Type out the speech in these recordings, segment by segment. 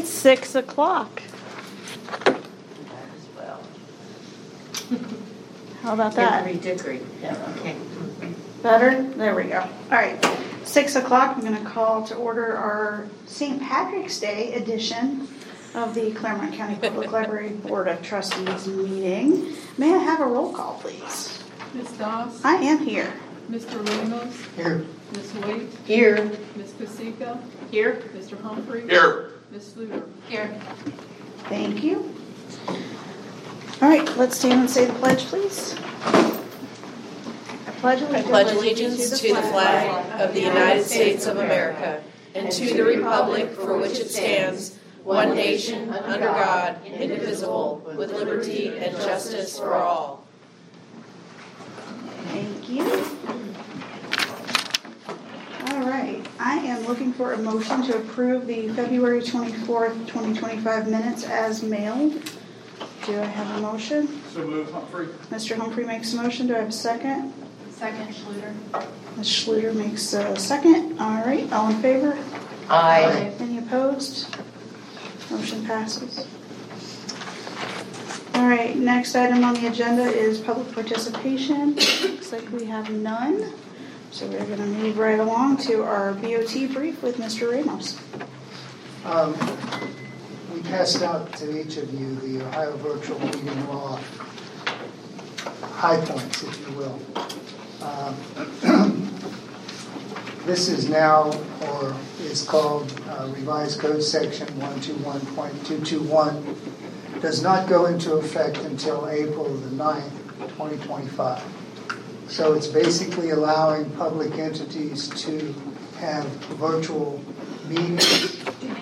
It's 6 o'clock. How about that? Dickory. Yeah, okay. Better? There we go. All right. 6 o'clock, I'm going to call to order our St. Patrick's Day edition of the Claremont County Public Library Board of Trustees meeting. May I have a roll call, please? Ms. Doss? I am here. Mr. Ramos? Here. Ms. Waite? Here. Ms. Pasica? Here. Mr. Humphrey? Here. Ms. Fluter? Here. Thank you. All right, let's stand and say the pledge, please. I pledge allegiance to the flag of the United States of America and to the republic for which it stands, one nation, under God, indivisible, with liberty and justice for all. Thank you. All right, I am looking for a motion to approve the February 24th, 2025 minutes as mailed. Do I have a motion? So move, Humphrey. Mr. Humphrey makes a motion. Do I have a second? Second, Schluter. Ms. Schluter makes a second. All right, all in favor? Aye. Any opposed? Motion passes. All right, next item on the agenda is public participation. Looks like we have none. So we're going to move right along to our BOT brief with Mr. Ramos. We passed out to each of you the Ohio Virtual Meeting Law high points, if you will. This is now, or is called Revised Code Section 121.221. Does not go into effect until April the 9th, 2025. So it's basically allowing public entities to have virtual meetings.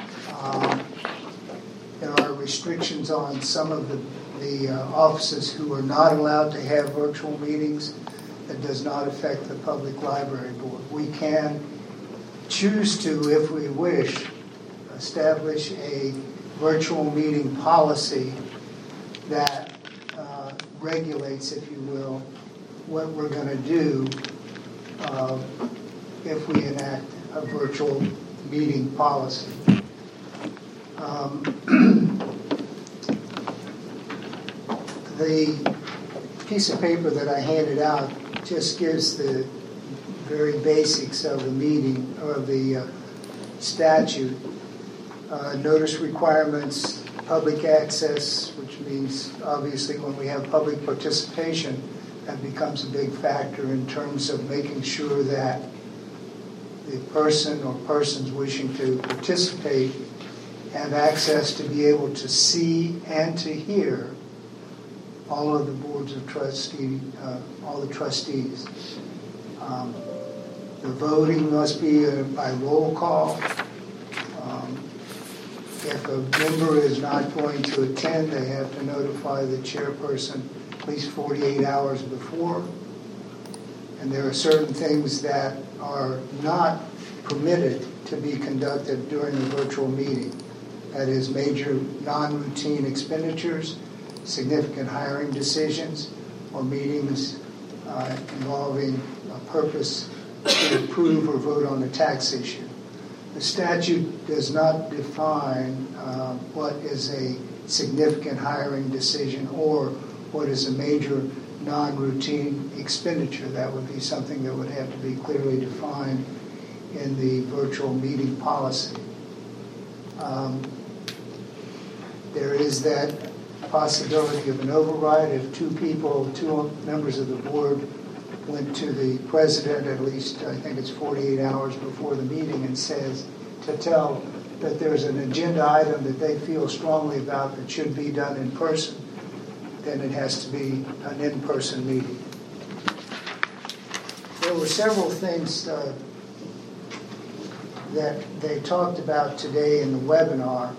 There are restrictions on some of the offices who are not allowed to have virtual meetings. That does not affect the Public Library Board. We can choose to, if we wish, establish a virtual meeting policy that regulates, if you will, what we're going to do if we enact a virtual meeting policy. The piece of paper that I handed out just gives the very basics of the meeting, or the statute. Notice requirements, public access, which means obviously when we have public participation, that becomes a big factor in terms of making sure that the person or persons wishing to participate have access to be able to see and to hear all of the boards of trustees, all the trustees. The voting must be by roll call. If a member is not going to attend, they have to notify the chairperson at least 48 hours before. And there are certain things that are not permitted to be conducted during a virtual meeting. That is major non-routine expenditures, significant hiring decisions, or meetings involving a purpose to approve or vote on a tax issue. The statute does not define what is a significant hiring decision or what is a major non-routine expenditure. That would be something that would have to be clearly defined in the virtual meeting policy. There is that possibility of an override if two members of the board went to the president at least, I think it's 48 hours before the meeting, and says to tell that there's an agenda item that they feel strongly about that should be done in person, then it has to be an in-person meeting. There were several things that they talked about today in the webinar.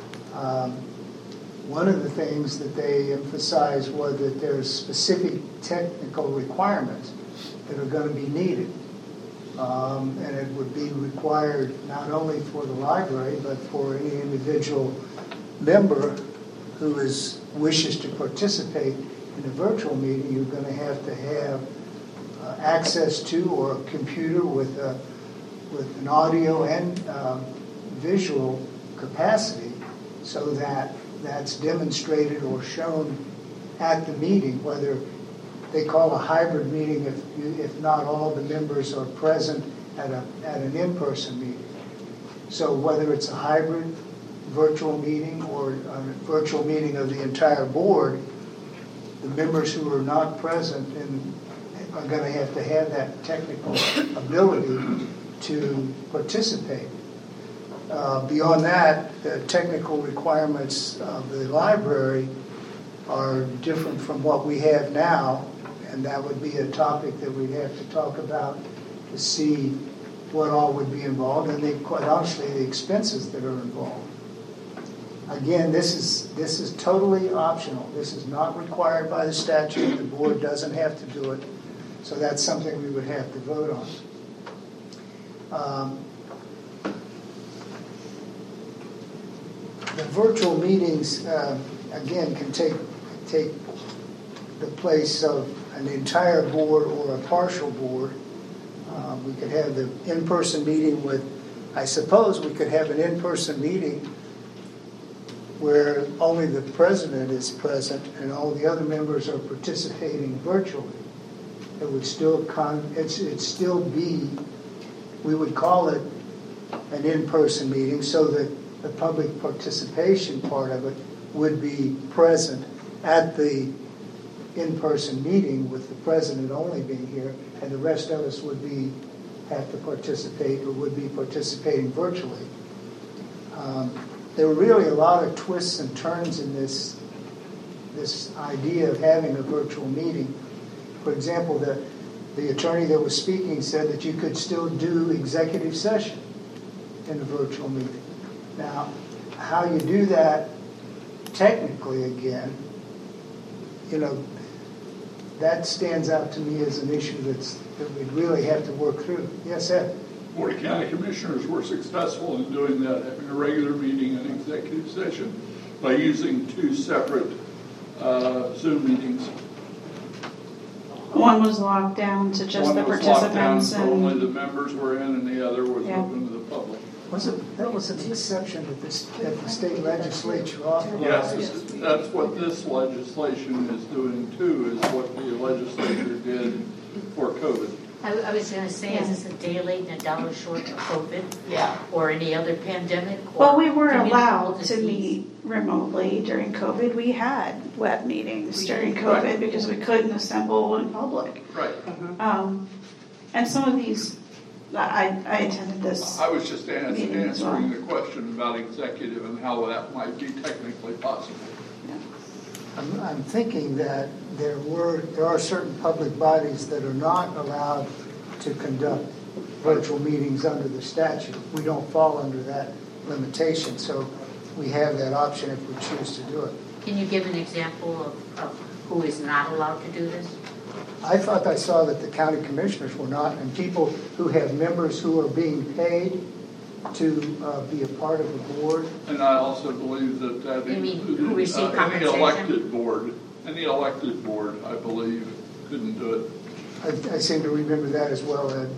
One of the things that they emphasized was that there's specific technical requirements that are going to be needed. And it would be required not only for the library, but for any individual member who wishes to participate in a virtual meeting. You're going to have access to, or a computer with an audio and visual capacity so that that's demonstrated or shown at the meeting, whether they call a hybrid meeting if not all the members are present at an in-person meeting. So whether it's a hybrid virtual meeting or a virtual meeting of the entire board, the members who are not present are going to have that technical ability to participate. Beyond that, the technical requirements of the library are different from what we have now, and that would be a topic that we'd have to talk about to see what all would be involved, and quite honestly, the expenses that are involved. Again, this is totally optional. This is not required by the statute. The board doesn't have to do it, so that's something we would have to vote on. The virtual meetings, again, can take the place of an entire board or a partial board. We could have the in-person meeting I suppose we could have an in-person meeting where only the president is present and all the other members are participating virtually. It would still it'd still be, we would call it an in-person meeting so that the public participation part of it would be present at the in-person meeting with the president only being here, and the rest of us would have to participate or would be participating virtually. There were really a lot of twists and turns in this idea of having a virtual meeting. For example, the attorney that was speaking said that you could still do executive session in a virtual meeting. Now, how you do that technically, again, that stands out to me as an issue that we'd really have to work through. Yes, Ed? Board of County Commissioners were successful in doing that, having a regular meeting and executive session by using two separate Zoom meetings. One was locked down to just the participants, and only the members were in, and the other was open to the public. That was an exception that the state legislature authorized. Yes, that's what this legislation is doing too, is what the legislature did for COVID. I was going to say, is this a day late and a dollar short of COVID? Yeah. Or any other pandemic? Well, we were allowed to meet remotely during COVID. We had web meetings during COVID because we couldn't assemble in public. Right. And some of these, I attended this. I was just answering the question about executive and how that might be technically possible. I'm thinking that there are certain public bodies that are not allowed to conduct virtual meetings under the statute. We don't fall under that limitation, so we have that option if we choose to do it. Can you give an example of who is not allowed to do this? I thought I saw that the county commissioners were not, and people who have members who are being paid to be a part of the board. And I also believe that included who receive compensation? Any elected board, I believe, couldn't do it. I seem to remember that as well, Ed.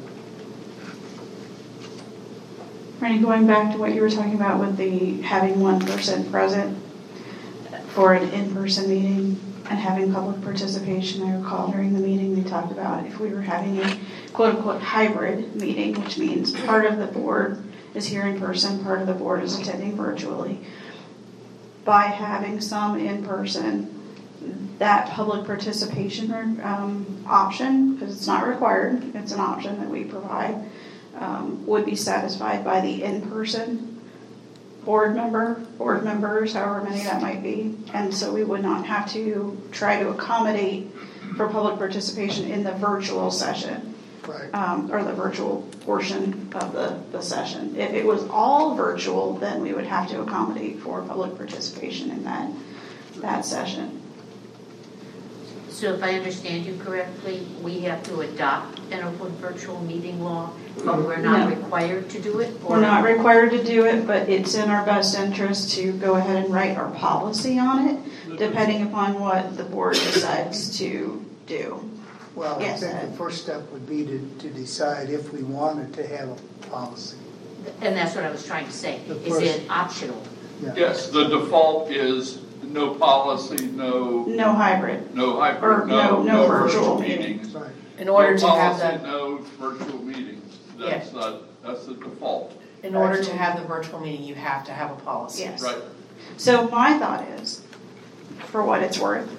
Randy, going back to what you were talking about with having one person present for an in-person meeting and having public participation, I recall during the meeting they talked about if we were having a quote-unquote hybrid meeting, which means part of the board is here in person, part of the board is attending virtually. By having some in person, that public participation option, because it's not required, it's an option that we provide, would be satisfied by the in-person board members, however many that might be. And so we would not have to try to accommodate for public participation in the virtual session. Right. Or the virtual portion of the session. If it was all virtual, then we would have to accommodate for public participation in that session. So if I understand you correctly, we have to adopt an open virtual meeting law, but we're not required to do it? Or? We're not required to do it, but it's in our best interest to go ahead and write our policy on it, depending upon what the board decides to do. Well, yes, I think the first step would be to decide if we wanted to have a policy. And that's what I was trying to say. Is it optional? Yeah. Yes, the default is no policy, No hybrid. no Or hybrid, no virtual virtual meetings. Right. In order No to have policy, the, no virtual meetings. That's the default. in order to have the virtual meeting, you have to have a policy. Yes. Right. So my thought is, for what it's worth,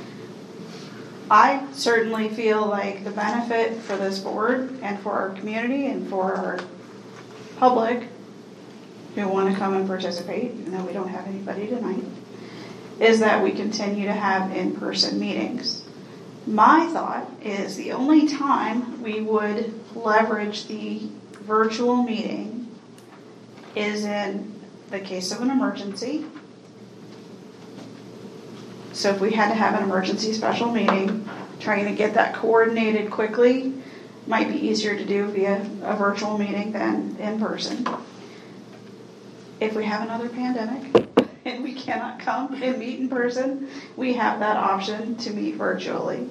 I certainly feel like the benefit for this board and for our community and for our public who want to come and participate, even though we don't have anybody tonight, is that we continue to have in-person meetings. My thought is the only time we would leverage the virtual meeting is in the case of an emergency. So if we had to have an emergency special meeting, trying to get that coordinated quickly might be easier to do via a virtual meeting than in person. If we have another pandemic and we cannot come and meet in person, we have that option to meet virtually.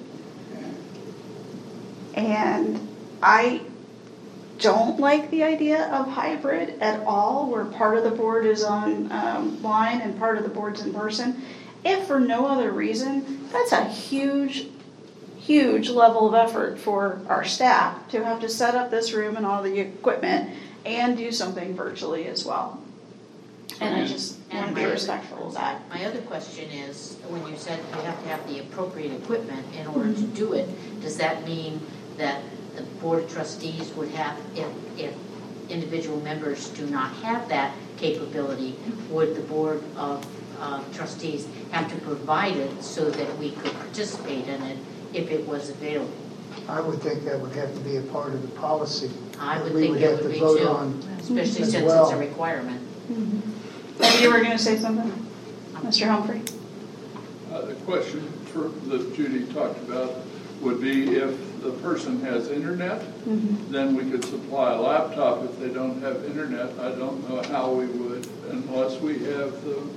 And I don't like the idea of hybrid at all, where part of the board is online and part of the board's in person. If for no other reason, that's a huge level of effort for our staff to have to set up this room and all the equipment and do something virtually as well. And I just want to be respectful of that. My other question is, when you said you have to have the appropriate equipment in order to do it, does that mean that the Board of Trustees would have, if individual members do not have that capability, would the Board of Trustees have to provide it so that we could participate in it if it was available? I would think that would have to be a part of the policy. I would We think would it have would to be vote too, on especially as since well. it's a requirement. And you were going to say something, Mr. Humphrey? The question that Judy talked about would be if the person has internet, then we could supply a laptop. If they don't have internet, I don't know how we would, unless we have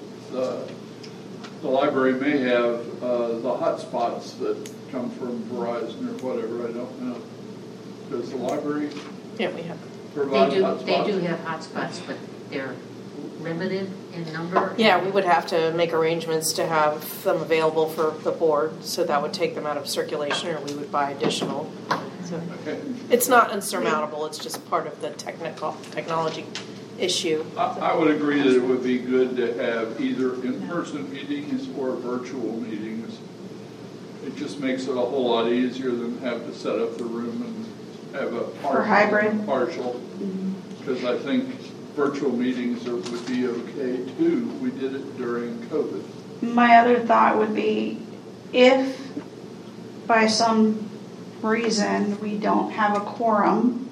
the library may have the hotspots that come from Verizon or whatever, I don't know. Does the library Yeah, we have. provide hotspots? They do have hotspots, but they're limited in number. Yeah, we would have to make arrangements to have them available for the board, so that would take them out of circulation, or we would buy additional. So Okay. it's not insurmountable, it's just part of the technology issue. I would agree that it would be good to have either in-person meetings or virtual meetings. It just makes it a whole lot easier than have to set up the room and have a For hybrid. partial. Because I think virtual meetings would be okay too. We did it during COVID. My other thought would be, if by some reason we don't have a quorum,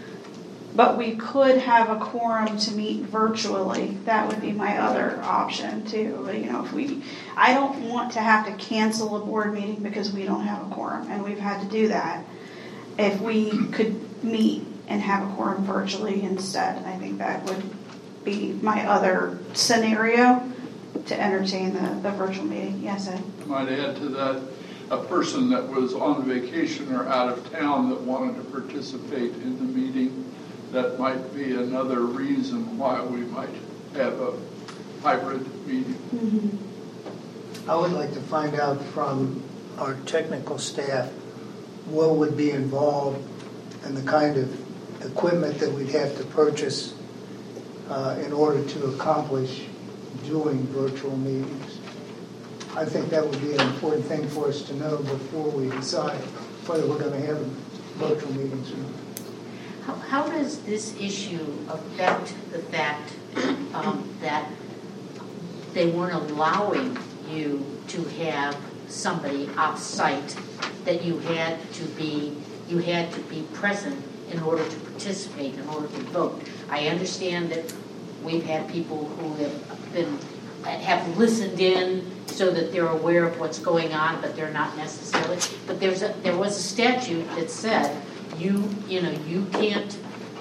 but we could have a quorum to meet virtually, that would be my other option too. You know, I don't want to have to cancel a board meeting because we don't have a quorum, and we've had to do that. If we could meet and have a quorum virtually instead, I think that would be my other scenario to entertain the virtual meeting. Yes, Ed? Might add to that, a person that was on vacation or out of town that wanted to participate in the meeting, that might be another reason why we might have a hybrid meeting. I would like to find out from our technical staff what would be involved and the kind of equipment that we'd have to purchase in order to accomplish doing virtual meetings. I think that would be an important thing for us to know before we decide whether we're going to have virtual meetings or not. How does this issue affect the fact that they weren't allowing you to have somebody off-site, that you had to be present in order to participate, in order to vote? I understand that we've had people who have listened in so that they're aware of what's going on, but they're not necessarily. But there was a statute that said you can't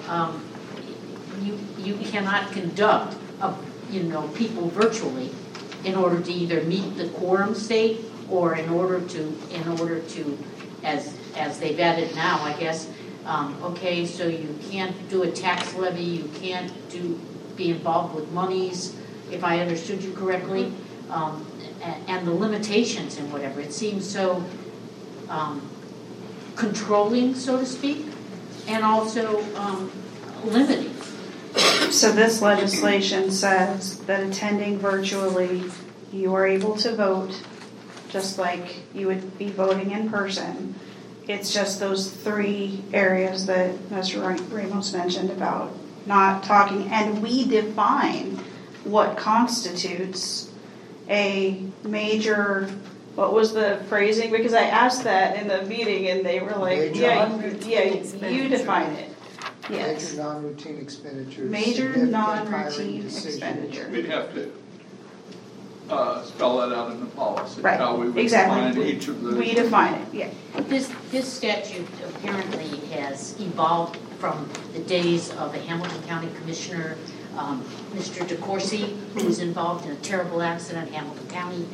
you cannot conduct people virtually in order to either meet the quorum state or in order to as they've added now, I guess. Okay, so you can't do a tax levy, you can't be involved with monies if I understood you correctly, and the limitations and whatever. It seems so controlling, so to speak, and also limiting. So this legislation says that attending virtually, you are able to vote just like you would be voting in person. It's just those 3 areas that Mr. Ramos mentioned about not talking, and we define what constitutes a major, what was the phrasing? Because I asked that in the meeting and they were like, Major you define it. Yes. Major non-routine expenditures. Major significant non-routine hiring decisions. expenditure. We'd have to spell that out in the policy, Right, how we would exactly. define each of those. We define it, yeah. This statute apparently has evolved from the days of the Hamilton County Commissioner, Mr. DeCourcy, who was involved in a terrible accident in Hamilton County,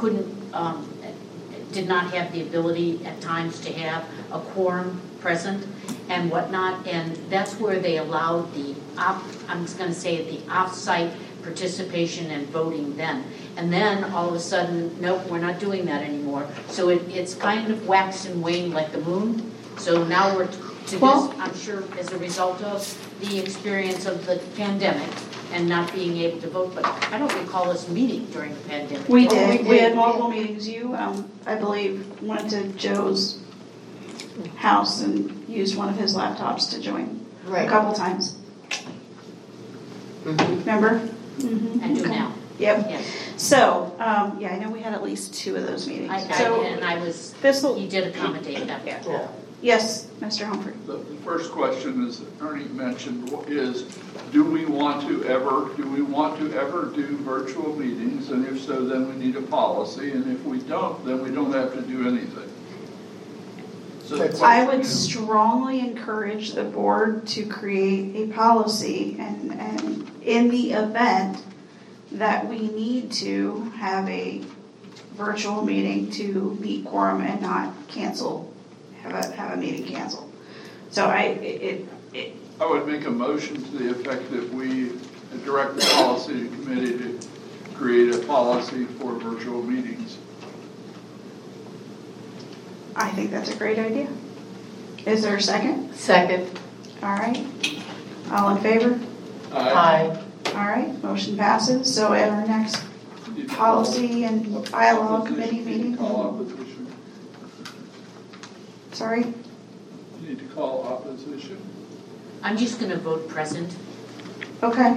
did not have the ability at times to have a quorum present and whatnot, and that's where they allowed I'm just going to say the off-site participation and voting then. And then all of a sudden, nope, we're not doing that anymore. So it's kind of wax and wane like the moon. So now we're to Well, this, I'm sure, as a result of the experience of the pandemic and not being able to vote. But I don't recall us meeting during the pandemic. We Oh, did. We had multiple meetings. You, I believe, went to Joe's house and used one of his laptops to join a couple times. Remember? And do now. Yep. Yes. So, I know we had at least 2 of those meetings. He did accommodate that. Yeah. Yes, Mr. Humphrey. The first question, as Ernie mentioned, is do we want to ever do virtual meetings? And if so, then we need a policy. And if we don't, then we don't have to do anything. So I would strongly encourage the board to create a policy, and in the event that we need to have a virtual meeting to meet quorum and not cancel, have a meeting canceled. So I would make a motion to the effect that we direct the policy committee to create a policy for virtual meetings. I think that's a great idea. Is there a second? Second. All right. All in favor? Aye. All right. Motion passes. So at our next policy and bylaw committee meeting. Call opposition. Sorry? You need to call opposition. I'm just going to vote present. Okay.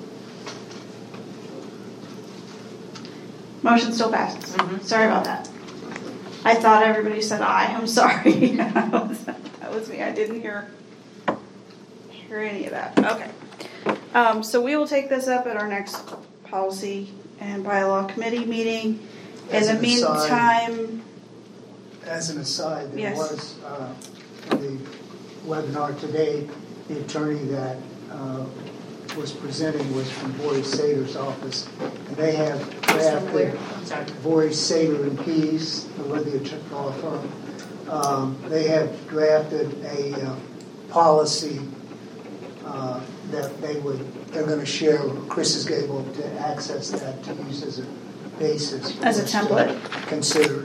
Motion still passes. Sorry about that. I thought everybody said aye. I'm sorry. That was me. I didn't hear any of that. Okay. So we will take this up at our next policy and bylaw committee meeting. In the meantime, As an aside, there Yes. was, in the webinar today, the attorney that was presenting was from Boris Sater's office. And they have drafted I'm sorry. Boris Sater and Pease, the Lydia law firm. They have drafted a policy that they're going to share. Chris is able to access that to use as a basis. for As a us to template. Consider.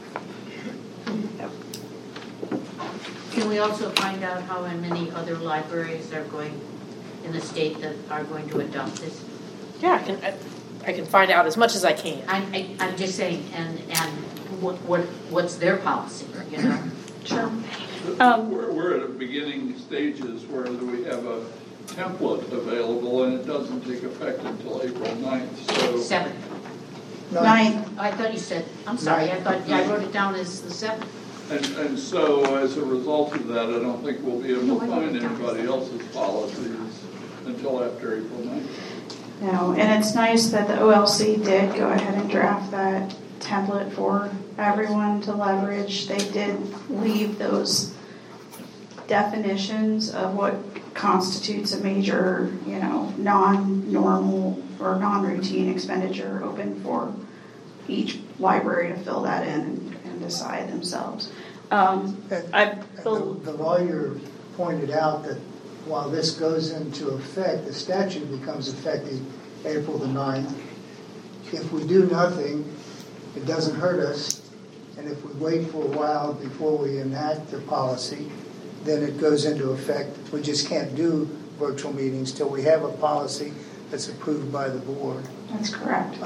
Can we also find out how many other libraries are going in the state that are going to adopt this? Yeah, I can find out as much as I can. I'm just saying, and what's their policy, you know? sure. We're at the beginning stages where we have a template available and it doesn't take effect until April 9th. So 7th. 9th. I thought you said, I'm sorry, I wrote it down as the 7th. And so as a result of that, I don't think we'll be able to find anybody else's policies until after April 9th. No, and it's nice that the OLC did go ahead and draft that template for everyone to leverage. They did leave those definitions of what constitutes a major, non-normal or non-routine expenditure open for each library to fill that in and decide themselves. The lawyer pointed out that while this goes into effect, the statute becomes effective April the 9th. If we do nothing, it doesn't hurt us. And if we wait for a while before we enact the policy, then it goes into effect. We just can't do virtual meetings till we have a policy that's approved by the board. That's correct.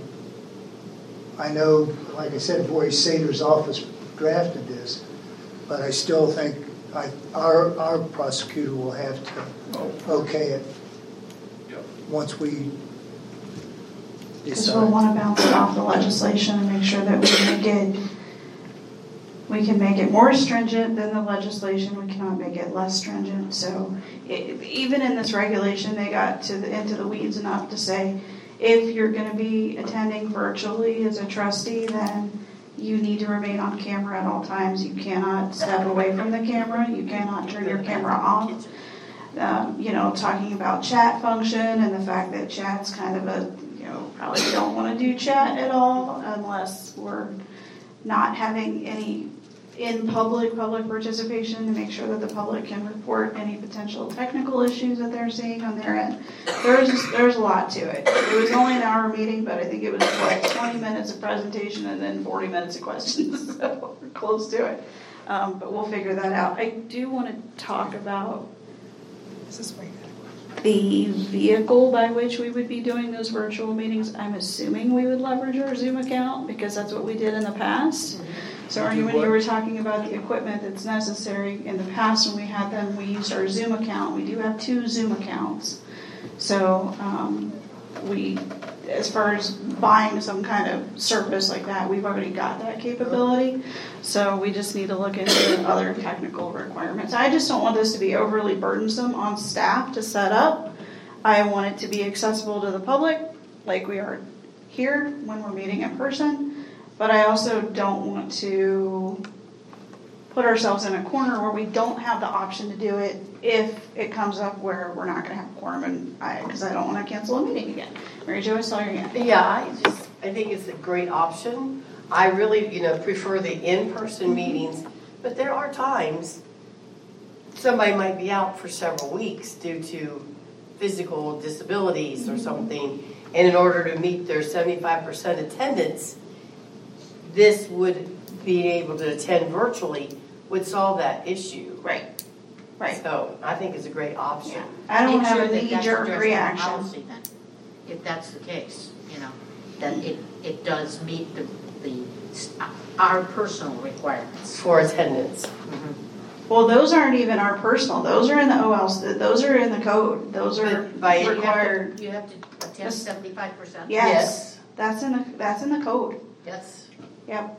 I know, like I said, Boris Sater's office drafted this, but I still think our prosecutor will have to okay it once we Because decide. we'll want to bounce it off the legislation and make sure that we can make it more stringent than the legislation. We cannot make it less stringent. So even in this regulation, they got into the weeds enough to say, if you're going to be attending virtually as a trustee, then you need to remain on camera at all times. You cannot step away from the camera. You cannot turn your camera off. Talking about chat function and the fact that chat's kind of probably don't want to do chat at all unless we're not having any in public participation to make sure that the public can report any potential technical issues that they're seeing on their end. There's a lot to it. It was only an hour meeting, but I think it was 20 minutes of presentation and then 40 minutes of questions, so we're close to it. But we'll figure that out. I do want to talk about the vehicle by which we would be doing those virtual meetings. I'm assuming we would leverage our Zoom account because that's what we did in the past. So when you were talking about the equipment that's necessary, in the past when we had them, we used our Zoom account. We do have 2 Zoom accounts. So as far as buying some kind of service like that, we've already got that capability. So we just need to look into other technical requirements. I just don't want this to be overly burdensome on staff to set up. I want it to be accessible to the public like we are here when we're meeting in person. But I also don't want to put ourselves in a corner where we don't have the option to do it if it comes up where we're not going to have a quorum, because I don't want to cancel a meeting again. Mary Jo, I saw your hand. Yeah, I think it's a great option. I really, prefer the in-person meetings, but there are times somebody might be out for several weeks due to physical disabilities or something, and in order to meet their 75% attendance, this would be able to attend virtually would solve that issue. Right. So I think it's a great option. Yeah. I don't Make have sure a that that's knee-jerk addressed in reaction. policy then. If that's the case, then it does meet our personal requirements. For attendance. Well, those aren't even our personal. Those are in the OLC. Those are in the code. Those are But required. You have to attend 75%? Yes. That's in the code. Yes. Yep.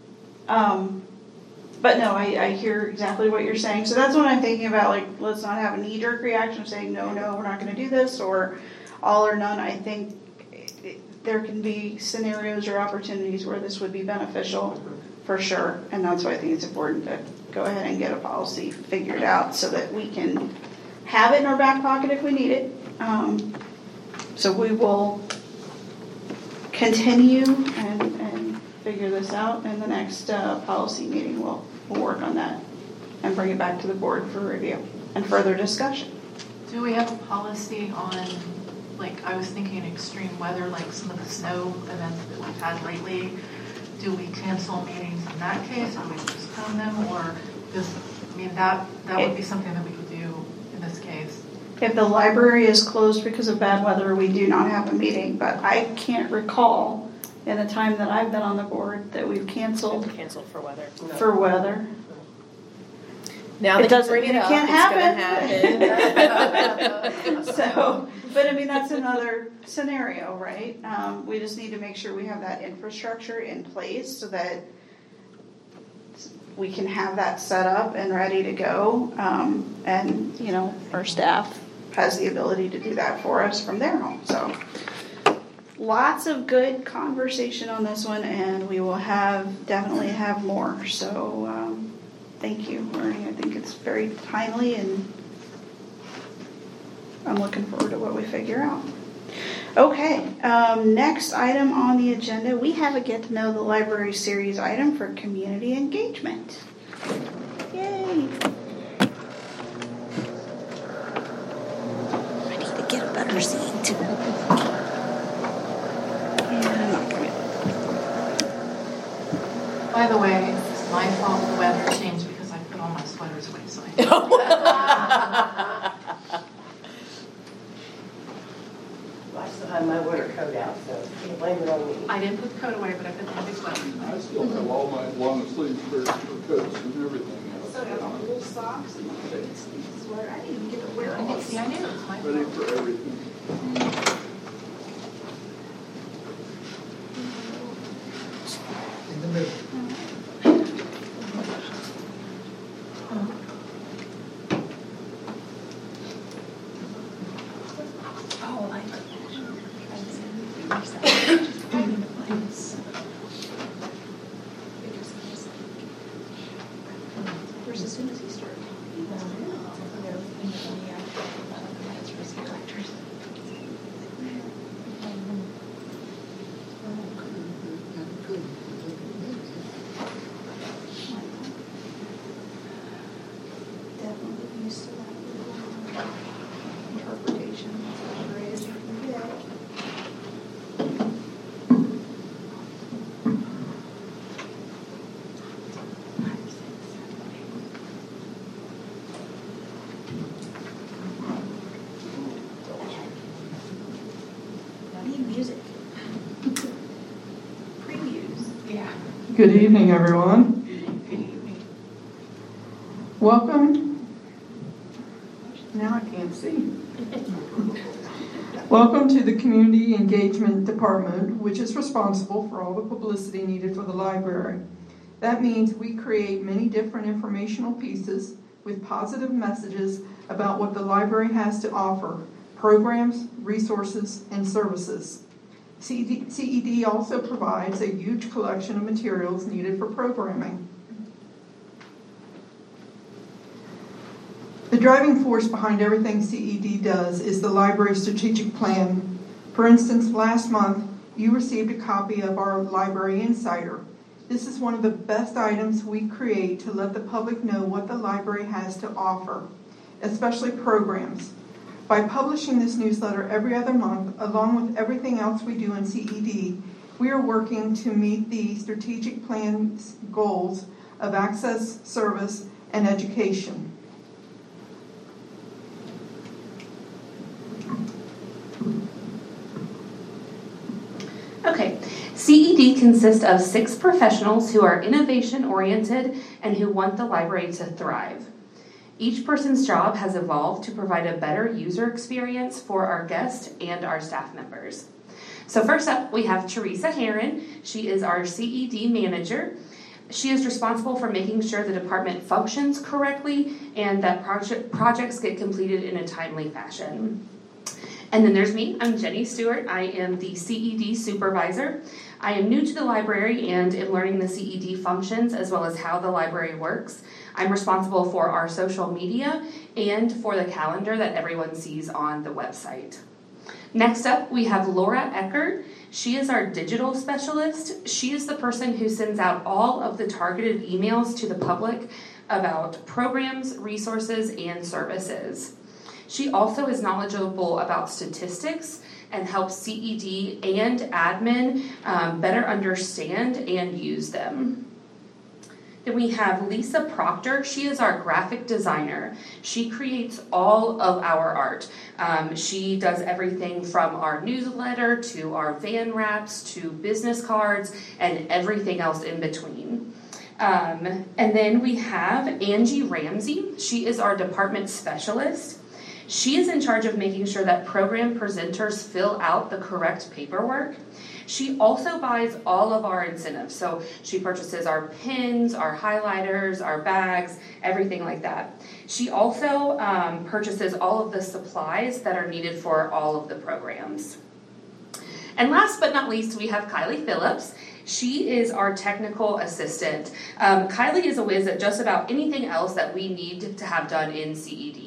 But no, I hear exactly what you're saying. So that's what I'm thinking about. Like, let's not have a knee-jerk reaction of saying, no, we're not going to do this, or all or none. I think there can be scenarios or opportunities where this would be beneficial for sure. And that's why I think it's important to go ahead and get a policy figured out so that we can have it in our back pocket if we need it. So we will continue and figure this out. In the next policy meeting, we'll work on that and bring it back to the board for review and further discussion. Do we have a policy on, I was thinking extreme weather, like some of the snow events that we've had lately? Do we cancel meetings in that case, or do we postpone them, or just, that would be something that we could do in this case? If the library is closed because of bad weather, we do not have a meeting, but I can't recall in the time that I've been on the board that we've canceled for weather. for weather. Now It that you doesn't bring mean it it up, can't it's gonna happen. So, but that's another scenario, right? We just need to make sure we have that infrastructure in place so that we can have that set up and ready to go. And, our staff has the ability to do that for us from their home. So lots of good conversation on this one, and we will definitely have more. So thank you, Ernie. I think it's very timely, and I'm looking forward to what we figure out. Okay, next item on the agenda, we have a Get to Know the Library series item for community engagement. Yay! I need to get a better seat. By the way, it's my fault the weather changed because I put all my sweaters away, so I I still have my winter coat out, so can't blame it on me. I didn't put the coat away, but I put the big sweater. I still have all my long sleeve shirts and coats and everything else. So I got wool socks and a big sweater. I didn't even get to wear I all didn't see, I knew it was my Ready fault. for everything. In the middle. Where's as soon as he started? Definitely used to that little interpretation. Phrase you forget. I need music. Previews. Yeah. Good evening, everyone. Good evening. Welcome. Now I can't see. Welcome to the Community Engagement Department, which is responsible for all the publicity needed for the library. That means we create many different informational pieces with positive messages about what the library has to offer, programs, resources, and services. CED also provides a huge collection of materials needed for programming. The driving force behind everything CED does is the library strategic plan. For instance, last month, you received a copy of our Library Insider. This is one of the best items we create to let the public know what the library has to offer, especially programs. By publishing this newsletter every other month, along with everything else we do in CED, we are working to meet the strategic plan's goals of access, service, and education. Okay, CED consists of 6 professionals who are innovation-oriented and who want the library to thrive. Each person's job has evolved to provide a better user experience for our guests and our staff members. So first up, we have Teresa Herron. She is our CED manager. She is responsible for making sure the department functions correctly and that projects get completed in a timely fashion. And then there's me. I'm Jenny Stewart. I am the CED supervisor. I am new to the library and am learning the CED functions as well as how the library works. I'm responsible for our social media and for the calendar that everyone sees on the website. Next up, we have Laura Eckert. She is our digital specialist. She is the person who sends out all of the targeted emails to the public about programs, resources, and services. She also is knowledgeable about statistics and helps CED and admin better understand and use them. Then we have Lisa Proctor. She is our graphic designer. She creates all of our art. She does everything from our newsletter to our van wraps to business cards and everything else in between. And then we have Angie Ramsey. She is our department specialist. She is in charge of making sure that program presenters fill out the correct paperwork. She also buys all of our incentives. So she purchases our pins, our highlighters, our bags, everything like that. She also purchases all of the supplies that are needed for all of the programs. And last but not least, we have Kylie Phillips. She is our technical assistant. Kylie is a whiz at just about anything else that we need to have done in CED.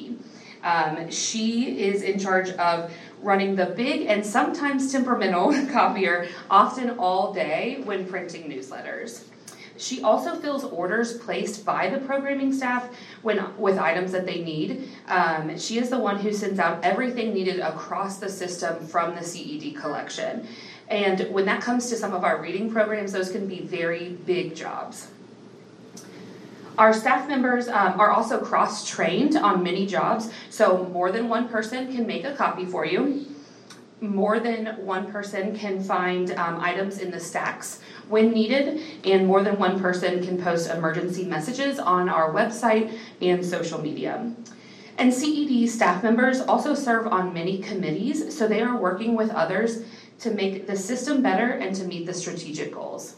She is in charge of running the big and sometimes temperamental copier, often all day when printing newsletters. She also fills orders placed by the programming staff with items that they need. She is the one who sends out everything needed across the system from the CED collection. And when that comes to some of our reading programs, those can be very big jobs. Our staff members are also cross-trained on many jobs, so more than one person can make a copy for you. More than one person can find items in the stacks when needed, and more than one person can post emergency messages on our website and social media. And CED staff members also serve on many committees, so they are working with others to make the system better and to meet the strategic goals.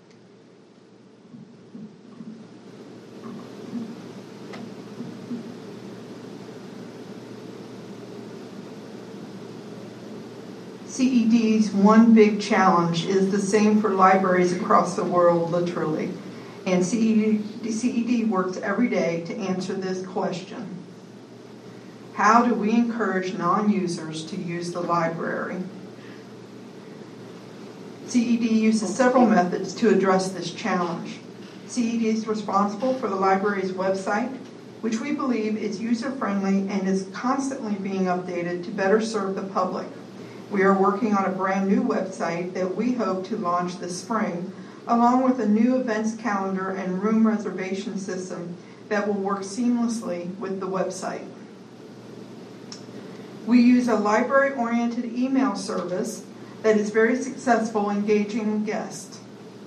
CED's one big challenge is the same for libraries across the world, literally. And CED works every day to answer this question. How do we encourage non-users to use the library? CED uses several methods to address this challenge. CED is responsible for the library's website, which we believe is user-friendly and is constantly being updated to better serve the public. We are working on a brand new website that we hope to launch this spring, along with a new events calendar and room reservation system that will work seamlessly with the website. We use a library-oriented email service that is very successful engaging guests.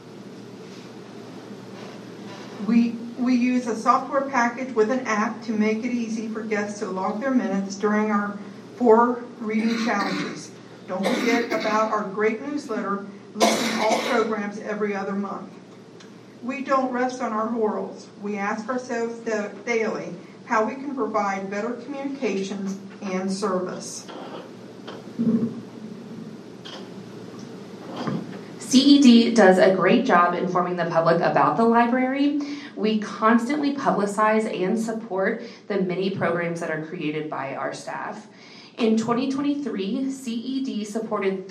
We use a software package with an app to make it easy for guests to log their minutes during our 4 reading challenges. Don't forget about our great newsletter listing all programs every other month. We don't rest on our laurels. We ask ourselves daily how we can provide better communications and service. CED does a great job informing the public about the library. We constantly publicize and support the many programs that are created by our staff. In 2023, CED supported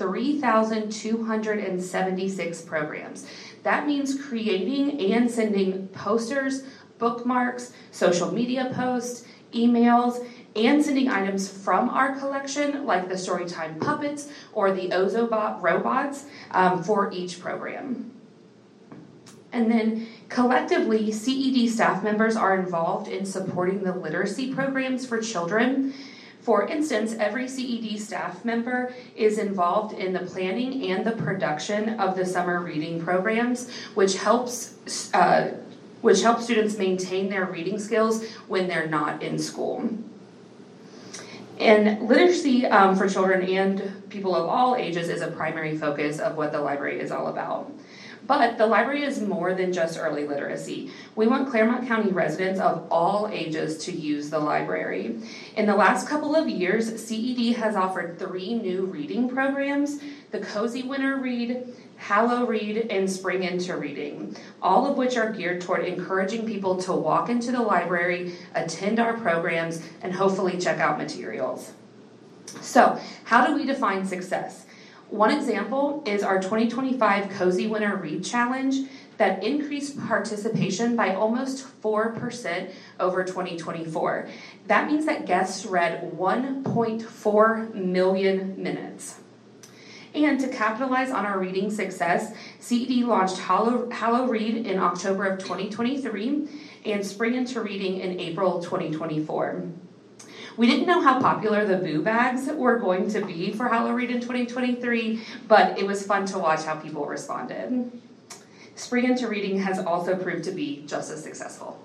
3,276 programs. That means creating and sending posters, bookmarks, social media posts, emails, and sending items from our collection, like the Storytime puppets or the Ozobot robots, for each program. And then collectively, CED staff members are involved in supporting the literacy programs for children. For instance, every CED staff member is involved in the planning and the production of the summer reading programs, which helps students maintain their reading skills when they're not in school. And literacy for children and people of all ages is a primary focus of what the library is all about. But the library is more than just early literacy. We want Claremont County residents of all ages to use the library. In the last couple of years, CED has offered 3 new reading programs: the Cozy Winter Read, Hallow Read, and Spring Into Reading, all of which are geared toward encouraging people to walk into the library, attend our programs, and hopefully check out materials. So, how do we define success? One example is our 2025 Cozy Winter Read Challenge that increased participation by almost 4% over 2024. That means that guests read 1.4 million minutes. And to capitalize on our reading success, CED launched Hallow Read in October of 2023 and Spring Into Reading in April 2024. We didn't know how popular the Boo Bags were going to be for Hallow Read in 2023, but it was fun to watch how people responded. Spring Into Reading has also proved to be just as successful.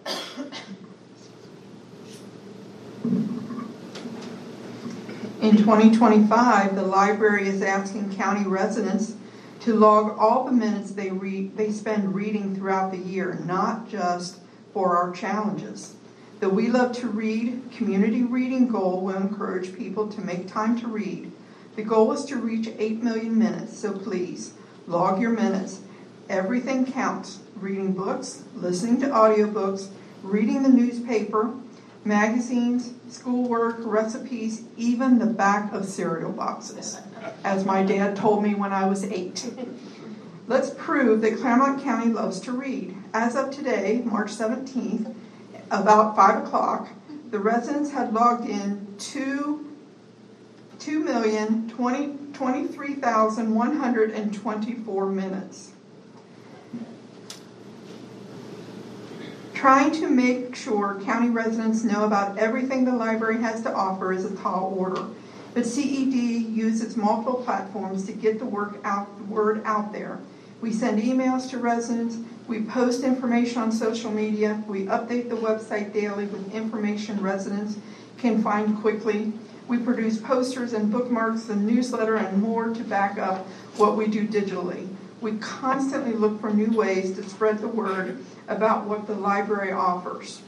In 2025, the library is asking county residents to log all the minutes they spend reading throughout the year, not just for our challenges. The We Love to Read community reading goal will encourage people to make time to read. The goal is to reach 8 million minutes, so please log your minutes. Everything counts. Reading books, listening to audiobooks, reading the newspaper, magazines, schoolwork, recipes, even the back of cereal boxes, as my dad told me when I was 8. Let's prove that Claremont County loves to read. As of today, March 17th, about 5 o'clock, the residents had logged in 2 2,023,124 minutes. Trying to make sure county residents know about everything the library has to offer is a tall order, but CED uses multiple platforms to get the word out there. We send emails to residents, we post information on social media, we update the website daily with information residents can find quickly. We produce posters and bookmarks, a newsletter, and more to back up what we do digitally. We constantly look for new ways to spread the word about what the library offers.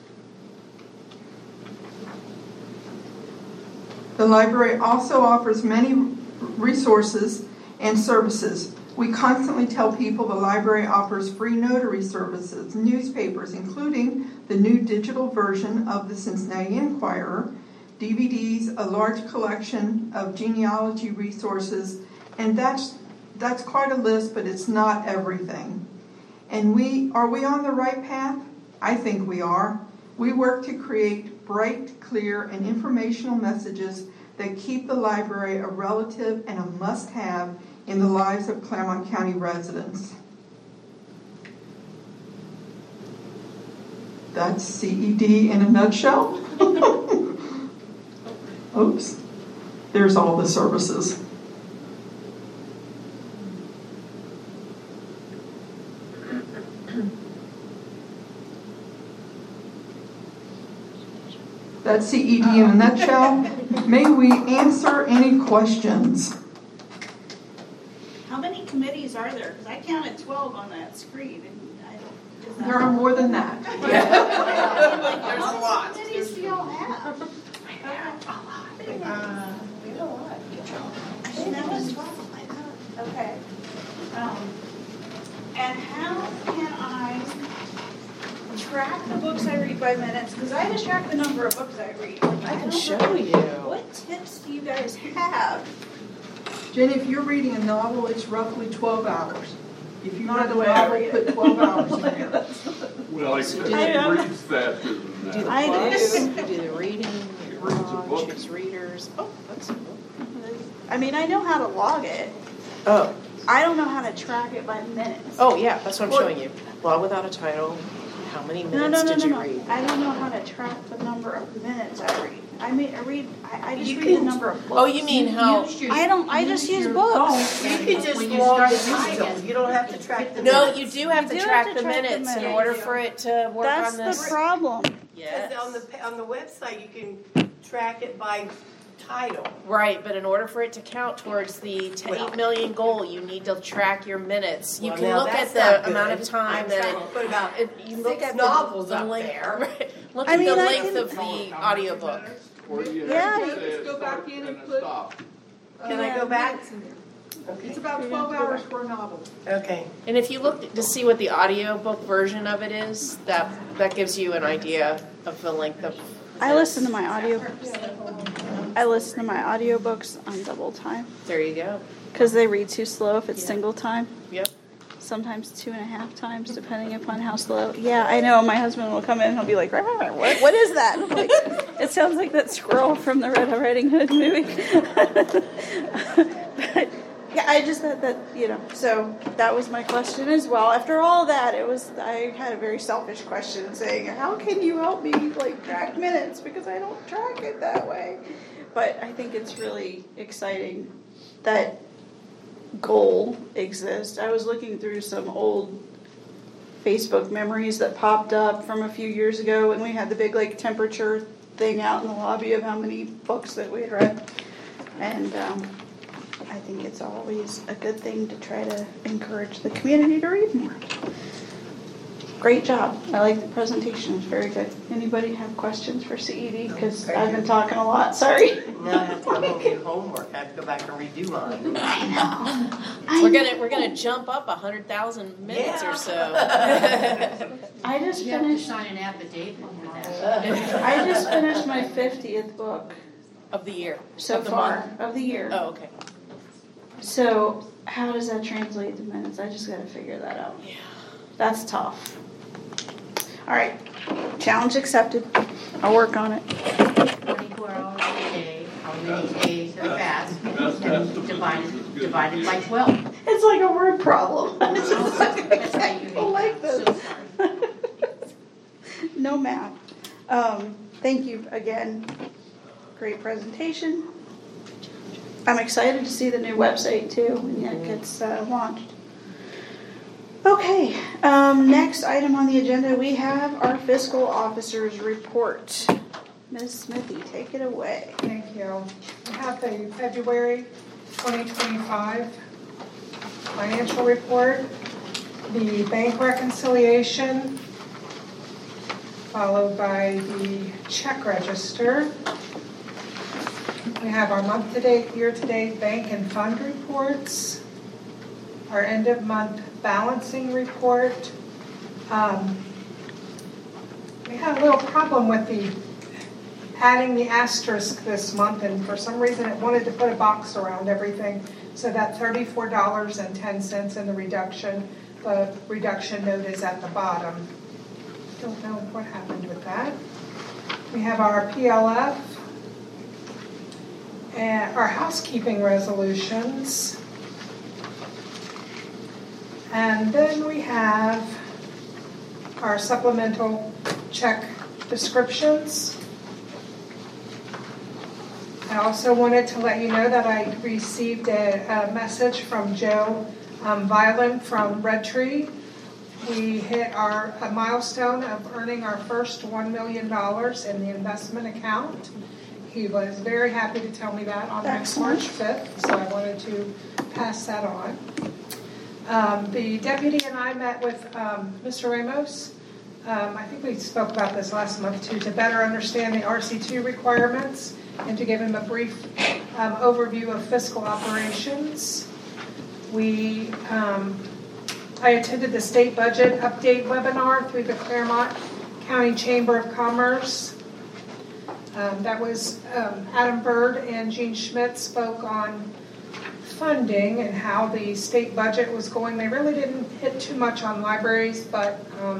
The library also offers many resources and services. We constantly tell people the library offers free notary services, newspapers, including the new digital version of the Cincinnati Enquirer, DVDs, a large collection of genealogy resources, and that's quite a list, but it's not everything. And are we on the right path? I think we are. We work to create bright, clear, and informational messages that keep the library a relative and a must-have in the lives of Clermont County residents. That's CED in a nutshell. Oops. There's all the services. That's CED in a nutshell. May we answer any questions? How many committees are there? Because I counted 12 on that screen. And there are more than that. There's a lot. How many committees do y'all have? We have a lot. That was 12. I thought. Okay. And how can I track the books I read by minutes? Because I have to track the number of books I read. I can show you. What tips do you guys have? Jenny, if you're reading a novel, it's roughly 12 hours. If you Not read the a way I novel, read put it. 12 hours in there. Well, except he I know. reads that, isn't that? I do. You do the reading, you reads a book. choose readers. Oh, that's cool. I mean, I know how to log it. Oh, I don't know how to track it by minutes. oh yeah, that's what I'm showing you. Log without a title. How many minutes did you read? I don't know how to track the number of minutes I read. I just You read can- the number of books. Oh, you mean how? I just use books. You can just When you log the start details. writing, You don't have to track the No, minutes. you do have to You do track have to the track the minutes in minutes. order for it to work That's on the this. problem. Yes. Because on the website, you can track it by title. Right, but in order for it to count towards the 8 million goal, you need to track your minutes. You Well, can now look that's at not the amount good. of time I'm that trying to put about you look 6 at novels the up length, there. Right. Look I at mean, the I length can- of the audiobook. Or you Yeah. have to say Let's go a back start in and and a put- stop. Can I go back? It's about 12 hours for a novel. Okay. And if you look to see what the audiobook version of it is, that gives you an idea of the length of. I listen to my audiobooks on double time There you go. because they read too slow if it's single time. Yep. Sometimes 2.5 times, depending upon how slow. Yeah, I know. My husband will come in and he'll be like, "What is that?" And I'm like, it sounds like that squirrel from the Red Riding Hood movie. But yeah, I just thought that, so that was my question as well. After all that, I had a very selfish question saying, how can you help me track minutes? Because I don't track it that way. But I think it's really exciting that goal exists. I was looking through some old Facebook memories that popped up from a few years ago when we had the big temperature thing out in the lobby of how many books that we had read. And I think it's always a good thing to try to encourage the community to read more. Great job. I like the presentation. It's very good. Anybody have questions for CED? Because I've been talking a lot. Sorry. Now I have to go home and do homework. I have to go back and redo mine. I know. We're gonna jump up 100,000 minutes or so. I just You have to finished. sign an affidavit for that. I just finished my 50th book Of the year. so Of the far month. of the year. Oh, okay. So how does that translate to minutes? I just got to figure that out. Yeah. That's tough. All right. Challenge accepted. I'll work on it. 24 hours a day, how many days have passed, That's and the divided by 12. It's like a word problem. That's how you make I like that. this. So sorry. No math. Thank you again. Great presentation. I'm excited to see the new website too when it gets launched. Okay, next item on the agenda, we have our fiscal officer's report. Ms. Smithy, take it away. Thank you. We have the February 2025 financial report, the bank reconciliation, followed by the check register. We have our month-to-date, year-to-date bank and fund reports, our end-of-month balancing report. We had a little problem with adding the asterisk this month, and for some reason it wanted to put a box around everything. So that $34.10 in the reduction note is at the bottom. Don't know what happened with that. We have our PLF, and our housekeeping resolutions. And then we have our supplemental check descriptions. I also wanted to let you know that I received a message from Joe Violin from Red Tree. We hit a milestone of earning our first $1 million in the investment account. He was very happy to tell me that on March 5th, so I wanted to pass that on. The deputy and I met with Mr. Ramos. I think we spoke about this last month too, to better understand the RC2 requirements and to give him a brief overview of fiscal operations. I attended the state budget update webinar through the Claremont County Chamber of Commerce. That was Adam Bird and Gene Schmidt spoke on funding and how the state budget was going. They really didn't hit too much on libraries, but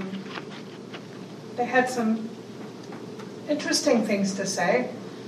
they had some interesting things to say.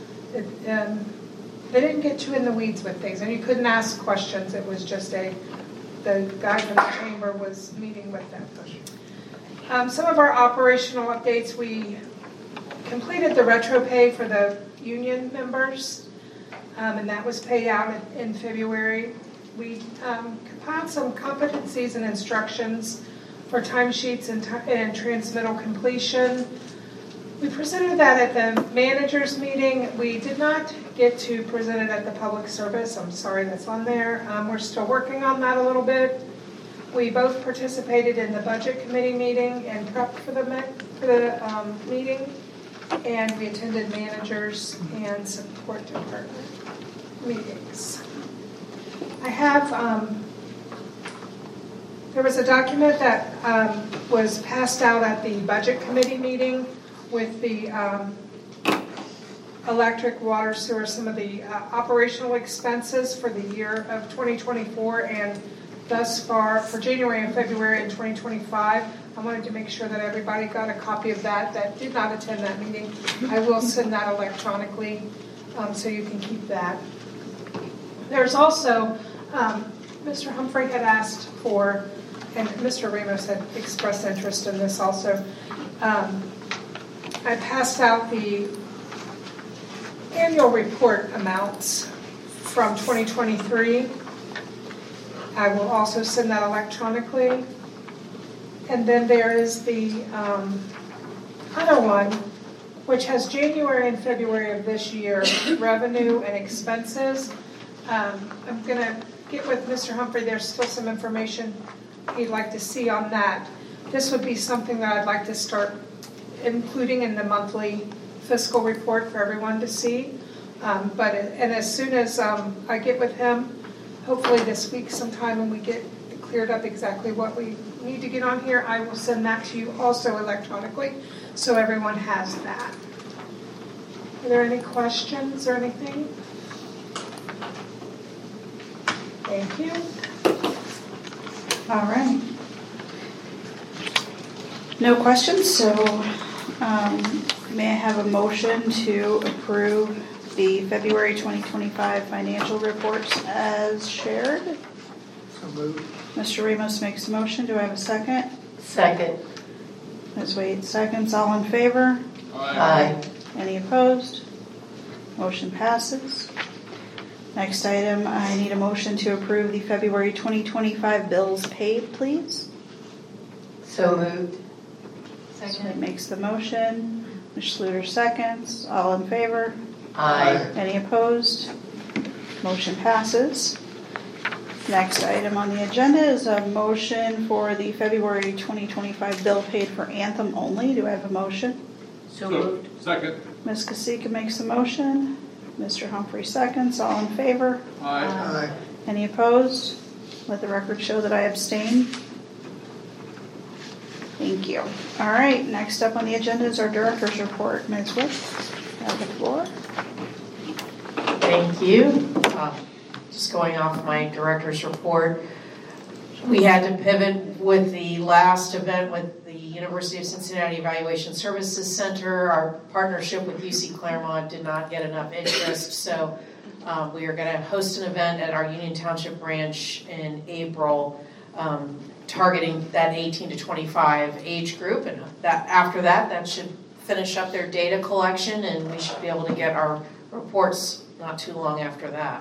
They didn't get too in the weeds with things, and you couldn't ask questions. It was just the guy from the chamber was meeting with them. Some of our operational updates, we completed the retro pay for the union members, and that was paid out in February. We compiled some competencies and instructions for timesheets and transmittal completion. We presented that at the managers meeting. We did not get to present it at the public service. I'm sorry that's on there. We're still working on that a little bit. We both participated in the budget committee meeting and prepped for the meeting, and we attended managers and support department meetings. I have, there was a document that was passed out at the budget committee meeting with the electric, water, sewer, some of the operational expenses for the year of 2024 and thus far for January and February in 2025. I wanted to make sure that everybody got a copy of that did not attend that meeting. I will send that electronically so you can keep that. There's also, Mr. Humphrey had asked for, and Mr. Ramos had expressed interest in this also, I passed out the annual report amounts from 2023. I will also send that electronically. And then there is the other one, which has January and February of this year, revenue and expenses. I'm going to get with Mr. Humphrey. There's still some information he'd like to see on that. This would be something that I'd like to start including in the monthly fiscal report for everyone to see. And as soon as I get with him, hopefully this week sometime when we get cleared up exactly what we need to get on here, I will send that to you also electronically so everyone has that. Are there any questions or anything? Thank you. All right. No questions, so may I have a motion to approve the February 2025 financial reports as shared. So moved. Mr. Ramos makes a motion. Do I have a second? Second. Ms. Wade seconds. All in favor? Aye. Any opposed? Motion passes. Next item, I need a motion to approve the February 2025 bills paid, please. So moved. Wade makes the motion. Ms. Schluter seconds. All in favor? Aye. Any opposed? Motion passes. Next item on the agenda is a motion for the February 2025 bill paid for Anthem only. Do I have a motion? So moved. Second. Ms. Kasika makes a motion. Mr. Humphrey seconds. All in favor? Aye. Aye. Any opposed? Let the record show that I abstain. Thank you. All right, next up on the agenda is our director's report. Ms. Wick, you have the floor. Thank you. Just going off my director's report, we had to pivot with the last event with the University of Cincinnati Evaluation Services Center. Our partnership with UC Claremont did not get enough interest, so we are going to host an event at our Union Township branch in April, targeting that 18 to 25 age group, and that after that should finish up their data collection, and we should be able to get our reports not too long after that.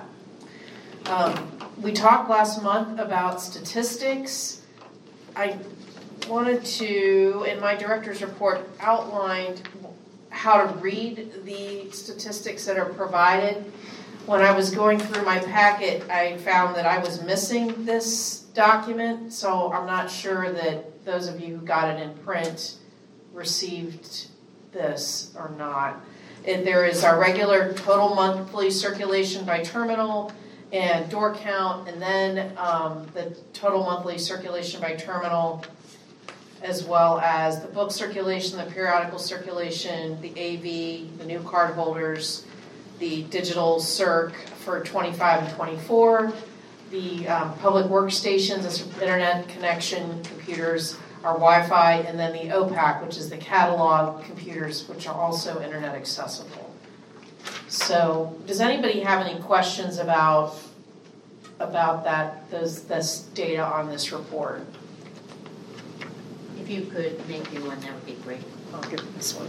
We talked last month about statistics. I wanted to, in my director's report, outlined how to read the statistics that are provided. When I was going through my packet, I found that I was missing this document, so I'm not sure that those of you who got it in print received this or not. There is our regular total monthly circulation by terminal and door count, and then the total monthly circulation by terminal, as well as the book circulation, the periodical circulation, the AV, the new card holders, the digital circ for 25 and 24, the public workstations, the internet connection computers, our Wi-Fi, and then the OPAC, which is the catalog computers, which are also internet accessible. So, does anybody have any questions about that, this data on this report? If you could make me one, that would be great. I'll give this one.